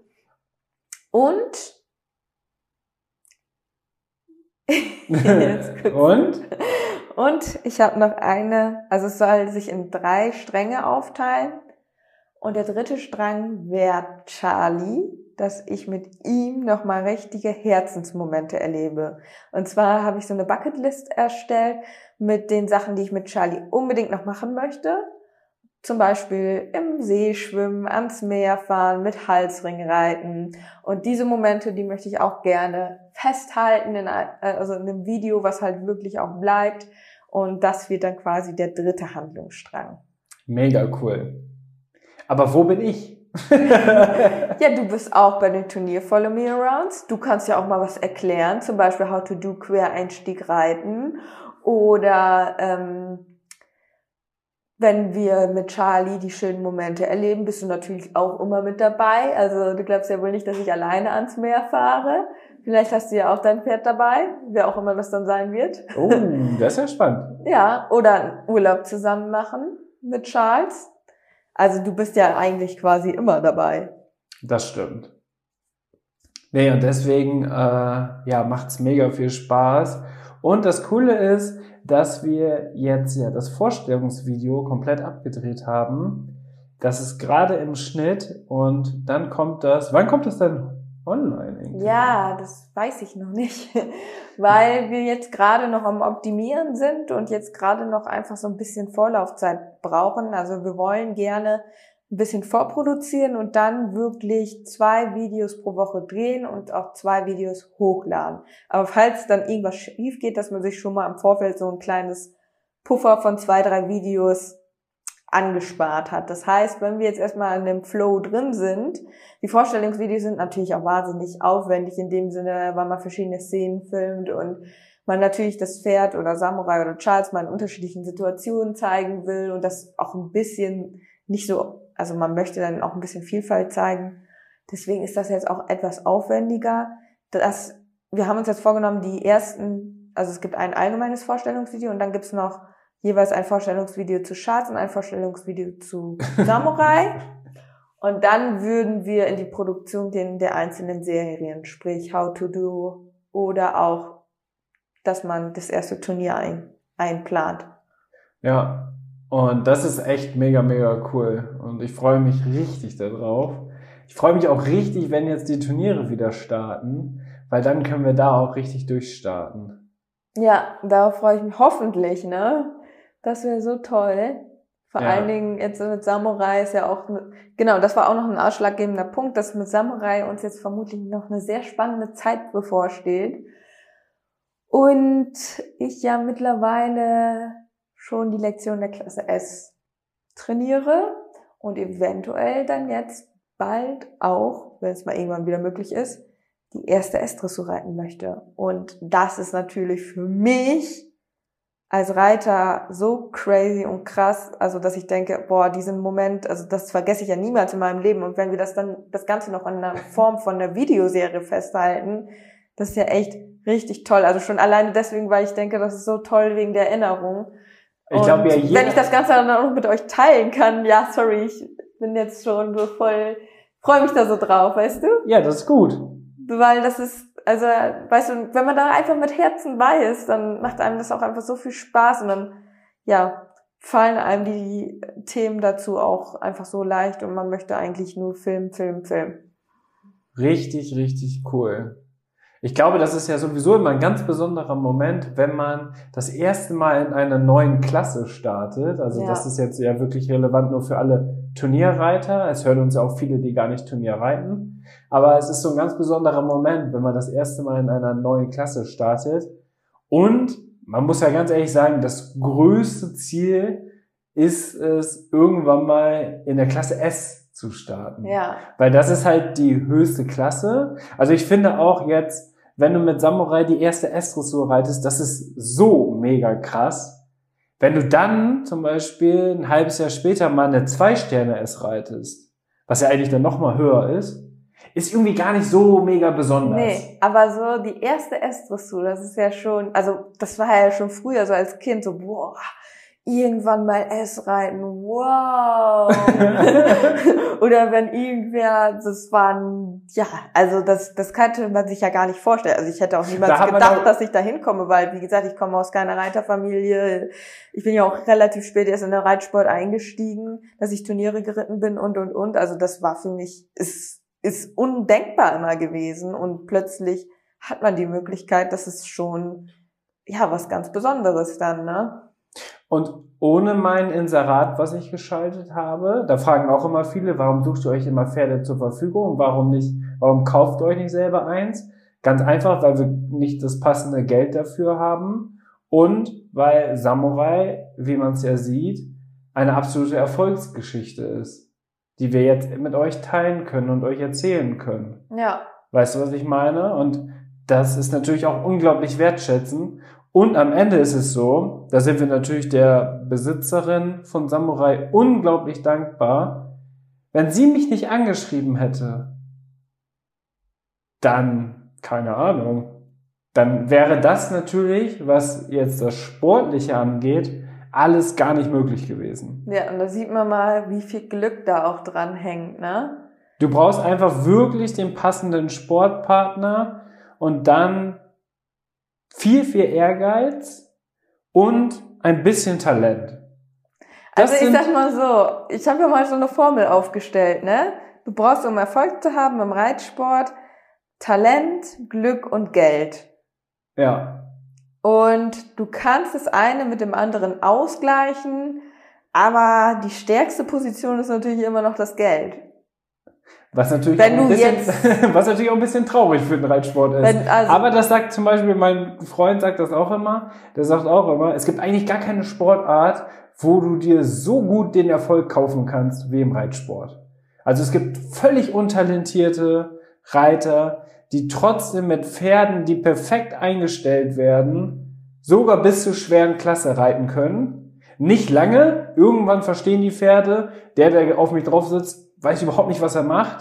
Und jetzt kurz. Und? Und ich habe noch eine, also es soll sich in drei Stränge aufteilen. Und der dritte Strang wäre Charlie, dass ich mit ihm nochmal richtige Herzensmomente erlebe. Und zwar habe ich so eine Bucketlist erstellt mit den Sachen, die ich mit Charlie unbedingt noch machen möchte. Zum Beispiel im See schwimmen, ans Meer fahren, mit Halsring reiten. Und diese Momente, die möchte ich auch gerne festhalten in, also in einem Video, was halt wirklich auch bleibt. Und das wird dann quasi der dritte Handlungsstrang. Mega cool. Aber wo bin ich? Ja, du bist auch bei den Turnier Follow Me Arounds. Du kannst ja auch mal was erklären, zum Beispiel How to do Quereinstieg reiten oder ähm, wenn wir mit Charlie die schönen Momente erleben, bist du natürlich auch immer mit dabei. Also du glaubst ja wohl nicht, dass ich alleine ans Meer fahre. Vielleicht hast du ja auch dein Pferd dabei, wer auch immer das dann sein wird. Oh, das ist ja spannend. Ja, oder einen Urlaub zusammen machen mit Charles. Also du bist ja eigentlich quasi immer dabei. Das stimmt. Nee, und deswegen äh, ja, macht's mega viel Spaß. Und das Coole ist, dass wir jetzt ja das Vorstellungsvideo komplett abgedreht haben. Das ist gerade im Schnitt und dann kommt das, wann kommt das denn online irgendwie? Ja, das weiß ich noch nicht, weil wir jetzt gerade noch am Optimieren sind und jetzt gerade noch einfach so ein bisschen Vorlaufzeit brauchen. Also wir wollen gerne ein bisschen vorproduzieren und dann wirklich zwei Videos pro Woche drehen und auch zwei Videos hochladen. Aber falls dann irgendwas schief geht, dass man sich schon mal im Vorfeld so ein kleines Puffer von zwei, drei Videos angespart hat. Das heißt, wenn wir jetzt erstmal in dem Flow drin sind, die Vorstellungsvideos sind natürlich auch wahnsinnig aufwendig in dem Sinne, weil man verschiedene Szenen filmt und man natürlich das Pferd oder Samurai oder Charles mal in unterschiedlichen Situationen zeigen will und das auch ein bisschen nicht so, also man möchte dann auch ein bisschen Vielfalt zeigen. Deswegen ist das jetzt auch etwas aufwendiger. Das, wir haben uns jetzt vorgenommen, die ersten, also es gibt ein allgemeines Vorstellungsvideo und dann gibt's noch jeweils ein Vorstellungsvideo zu Charts und ein Vorstellungsvideo zu Samurai. Und dann würden wir in die Produktion gehen der einzelnen Serien, sprich How to Do oder auch, dass man das erste Turnier ein, einplant. Ja, und das ist echt mega, mega cool. Und ich freue mich richtig darauf. Ich freue mich auch richtig, wenn jetzt die Turniere wieder starten, weil dann können wir da auch richtig durchstarten. Ja, darauf freue ich mich hoffentlich, ne? Das wäre so toll. Vor ja. allen Dingen jetzt mit Samurai ist ja auch, genau, das war auch noch ein ausschlaggebender Punkt, dass mit Samurai uns jetzt vermutlich noch eine sehr spannende Zeit bevorsteht. Und ich ja mittlerweile schon die Lektion der Klasse S trainiere und eventuell dann jetzt bald auch, wenn es mal irgendwann wieder möglich ist, die erste S-Dressur reiten möchte. Und das ist natürlich für mich als Reiter so crazy und krass, also dass ich denke, boah, diesen Moment, also das vergesse ich ja niemals in meinem Leben. Und wenn wir das dann, das Ganze noch in einer Form von einer Videoserie festhalten, das ist ja echt richtig toll. Also schon alleine deswegen, weil ich denke, das ist so toll wegen der Erinnerung. Ich glaube ja, jeder, wenn ich das Ganze dann auch mit euch teilen kann, ja, sorry, ich bin jetzt schon so voll, freue mich da so drauf, weißt du? Ja, das ist gut. Weil das ist, also, weißt du, wenn man da einfach mit Herzen bei ist, dann macht einem das auch einfach so viel Spaß und dann, ja, fallen einem die Themen dazu auch einfach so leicht und man möchte eigentlich nur Film, Film, Film. Richtig, richtig cool. Ich glaube, das ist ja sowieso immer ein ganz besonderer Moment, wenn man das erste Mal in einer neuen Klasse startet. Also ja. das ist jetzt ja wirklich relevant nur für alle Turnierreiter. Es hören uns ja auch viele, die gar nicht Turnier reiten. Aber es ist so ein ganz besonderer Moment, wenn man das erste Mal in einer neuen Klasse startet. Und man muss ja ganz ehrlich sagen, das größte Ziel ist es, irgendwann mal in der Klasse S zu starten. Ja. Weil das ist halt die höchste Klasse. Also ich finde auch jetzt, wenn du mit Samurai die erste S-Dressur reitest, das ist so mega krass. Wenn du dann zum Beispiel ein halbes Jahr später mal eine Zwei-Sterne-S reitest, was ja eigentlich dann nochmal höher ist, ist irgendwie gar nicht so mega besonders. Nee, aber so die erste S-Dressur, das ist ja schon, also das war ja schon früher so als Kind so, boah, irgendwann mal S reiten, wow. Oder wenn irgendwer, das waren, ja, also das das könnte man sich ja gar nicht vorstellen. Also ich hätte auch niemals da gedacht, dass ich da hinkomme, weil, wie gesagt, ich komme aus keiner Reiterfamilie. Ich bin ja auch relativ spät erst in den Reitsport eingestiegen, dass ich Turniere geritten bin und, und, und. Also das war für mich, ist, ist undenkbar immer gewesen. Und plötzlich hat man die Möglichkeit, das ist schon, ja, was ganz Besonderes dann, ne? Und ohne mein Inserat, was ich geschaltet habe, da fragen auch immer viele, warum sucht ihr euch immer Pferde zur Verfügung? Warum nicht, warum kauft ihr euch nicht selber eins? Ganz einfach, weil wir nicht das passende Geld dafür haben und weil Samurai, wie man es ja sieht, eine absolute Erfolgsgeschichte ist, die wir jetzt mit euch teilen können und euch erzählen können. Ja. Weißt du, was ich meine? Und das ist natürlich auch unglaublich wertschätzend. Und am Ende ist es so, da sind wir natürlich der Besitzerin von Samurai unglaublich dankbar. Wenn sie mich nicht angeschrieben hätte, dann, keine Ahnung, dann wäre das natürlich, was jetzt das Sportliche angeht, alles gar nicht möglich gewesen. Ja, und da sieht man mal, wie viel Glück da auch dran hängt, ne? Du brauchst einfach wirklich den passenden Sportpartner und dann viel, viel Ehrgeiz und ein bisschen Talent. Das also ich sag mal so, ich habe ja mal so eine Formel aufgestellt, ne? Du brauchst, um Erfolg zu haben im Reitsport, Talent, Glück und Geld. Ja. Und du kannst das eine mit dem anderen ausgleichen, aber die stärkste Position ist natürlich immer noch das Geld. Was natürlich, wenn auch ein du bisschen, jetzt, was natürlich auch ein bisschen traurig für den Reitsport ist. Wenn, also, aber das sagt zum Beispiel, mein Freund sagt das auch immer, der sagt auch immer, es gibt eigentlich gar keine Sportart, wo du dir so gut den Erfolg kaufen kannst wie im Reitsport. Also es gibt völlig untalentierte Reiter, die trotzdem mit Pferden, die perfekt eingestellt werden, sogar bis zur schweren Klasse reiten können. Nicht lange, irgendwann verstehen die Pferde, der, der auf mich drauf sitzt, weiß überhaupt nicht, was er macht.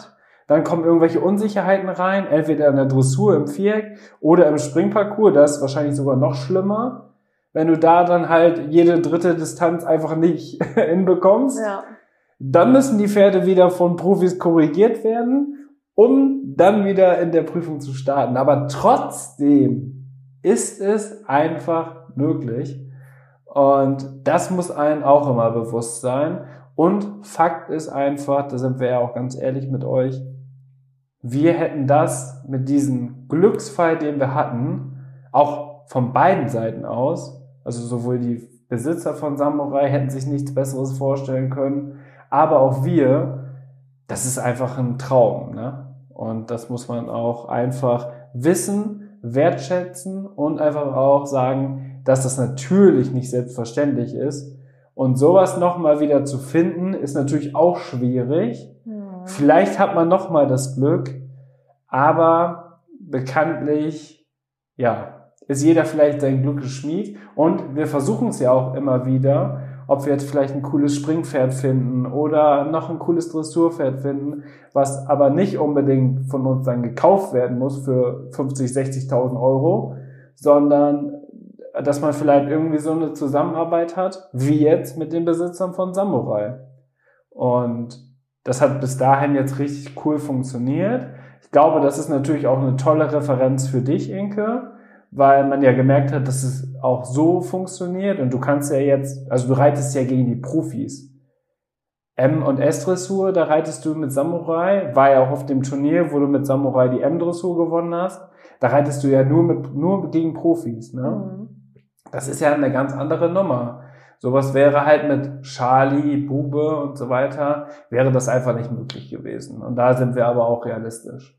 dann kommen irgendwelche Unsicherheiten rein, entweder in der Dressur, im Viereck oder im Springparcours, das ist wahrscheinlich sogar noch schlimmer, wenn du da dann halt jede dritte Distanz einfach nicht hinbekommst. Ja. Dann müssen die Pferde wieder von Profis korrigiert werden, um dann wieder in der Prüfung zu starten. Aber trotzdem ist es einfach möglich. Und das muss einem auch immer bewusst sein. Und Fakt ist einfach, da sind wir ja auch ganz ehrlich mit euch, wir hätten das mit diesem Glücksfall, den wir hatten, auch von beiden Seiten aus, also sowohl die Besitzer von Samurai hätten sich nichts Besseres vorstellen können, aber auch wir, das ist einfach ein Traum, ne? Und das muss man auch einfach wissen, wertschätzen und einfach auch sagen, dass das natürlich nicht selbstverständlich ist. Und sowas nochmal wieder zu finden, ist natürlich auch schwierig. Mhm. Vielleicht hat man nochmal das Glück, aber bekanntlich, ja, ist jeder vielleicht sein Glückes Schmied. Und wir versuchen es ja auch immer wieder, ob wir jetzt vielleicht ein cooles Springpferd finden oder noch ein cooles Dressurpferd finden, was aber nicht unbedingt von uns dann gekauft werden muss für fünfzig, sechzigtausend Euro, sondern dass man vielleicht irgendwie so eine Zusammenarbeit hat, wie jetzt mit den Besitzern von Samurai. Und das hat bis dahin jetzt richtig cool funktioniert. Ich glaube, das ist natürlich auch eine tolle Referenz für dich, Inke, weil man ja gemerkt hat, dass es auch so funktioniert und du kannst ja jetzt, also du reitest ja gegen die Profis. M- und S-Dressur, da reitest du mit Samurai, war ja auch auf dem Turnier, wo du mit Samurai die M-Dressur gewonnen hast, da reitest du ja nur mit nur gegen Profis, ne? Mhm. Das ist ja eine ganz andere Nummer. Sowas wäre halt mit Charlie, Bube und so weiter, wäre das einfach nicht möglich gewesen. Und da sind wir aber auch realistisch.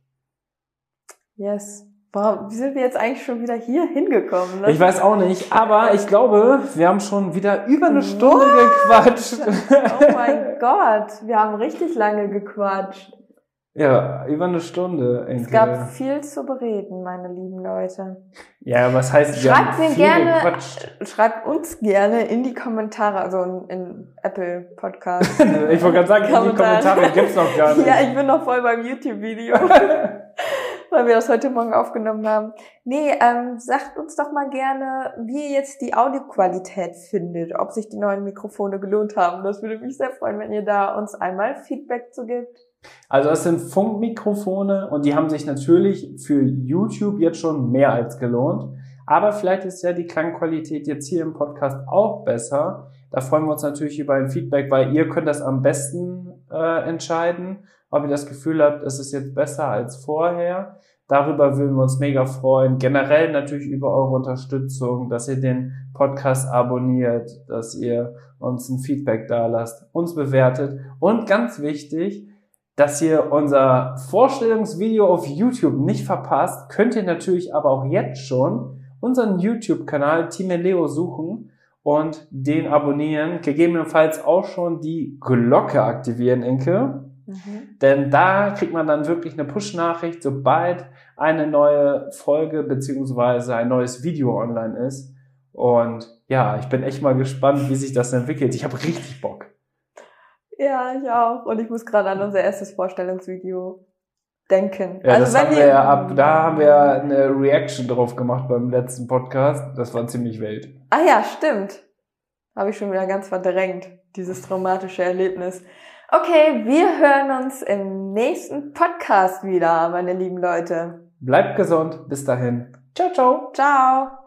Yes. Wow, wie sind wir jetzt eigentlich schon wieder hier hingekommen? Ne? Ich weiß auch nicht, aber ich glaube, wir haben schon wieder über eine Stunde What? gequatscht. Oh mein Gott, wir haben richtig lange gequatscht. Ja, über eine Stunde. Enkel. Es gab viel zu bereden, meine lieben Leute. Ja, was heißt, wir Schreibt haben mir viel gerne, gequatscht. schreibt uns gerne in die Kommentare, also in, in Apple Podcast. Ich wollte gerade sagen, in die Kommentare. Kommentare gibt's noch gar nicht. Ja, ich bin noch voll beim YouTube-Video, weil wir das heute Morgen aufgenommen haben. Nee, ähm, sagt uns doch mal gerne, wie ihr jetzt die Audioqualität findet, ob sich die neuen Mikrofone gelohnt haben. Das würde mich sehr freuen, wenn ihr da uns einmal Feedback zu gibt. Also das sind Funkmikrofone und die haben sich natürlich für YouTube jetzt schon mehr als gelohnt. Aber vielleicht ist ja die Klangqualität jetzt hier im Podcast auch besser. Da freuen wir uns natürlich über ein Feedback, weil ihr könnt das am besten äh, entscheiden, ob ihr das Gefühl habt, es ist jetzt besser als vorher. Darüber würden wir uns mega freuen. Generell natürlich über eure Unterstützung, dass ihr den Podcast abonniert, dass ihr uns ein Feedback da lasst, uns bewertet und ganz wichtig, dass ihr unser Vorstellungsvideo auf YouTube nicht verpasst, könnt ihr natürlich aber auch jetzt schon unseren YouTube-Kanal Team Leo suchen und den abonnieren. Gegebenenfalls auch schon die Glocke aktivieren, Inke. Mhm. Denn da kriegt man dann wirklich eine Push-Nachricht, sobald eine neue Folge beziehungsweise ein neues Video online ist. Und ja, ich bin echt mal gespannt, wie sich das entwickelt. Ich habe richtig Bock. Ja, ich auch. Und ich muss gerade an unser erstes Vorstellungsvideo denken. Ja, also das wenn haben wir ja ab, da haben wir ja eine Reaction drauf gemacht beim letzten Podcast. Das war ziemlich wild. Ah ja, stimmt. Habe ich schon wieder ganz verdrängt, dieses traumatische Erlebnis. Okay, wir hören uns im nächsten Podcast wieder, meine lieben Leute. Bleibt gesund. Bis dahin. Ciao, ciao. Ciao.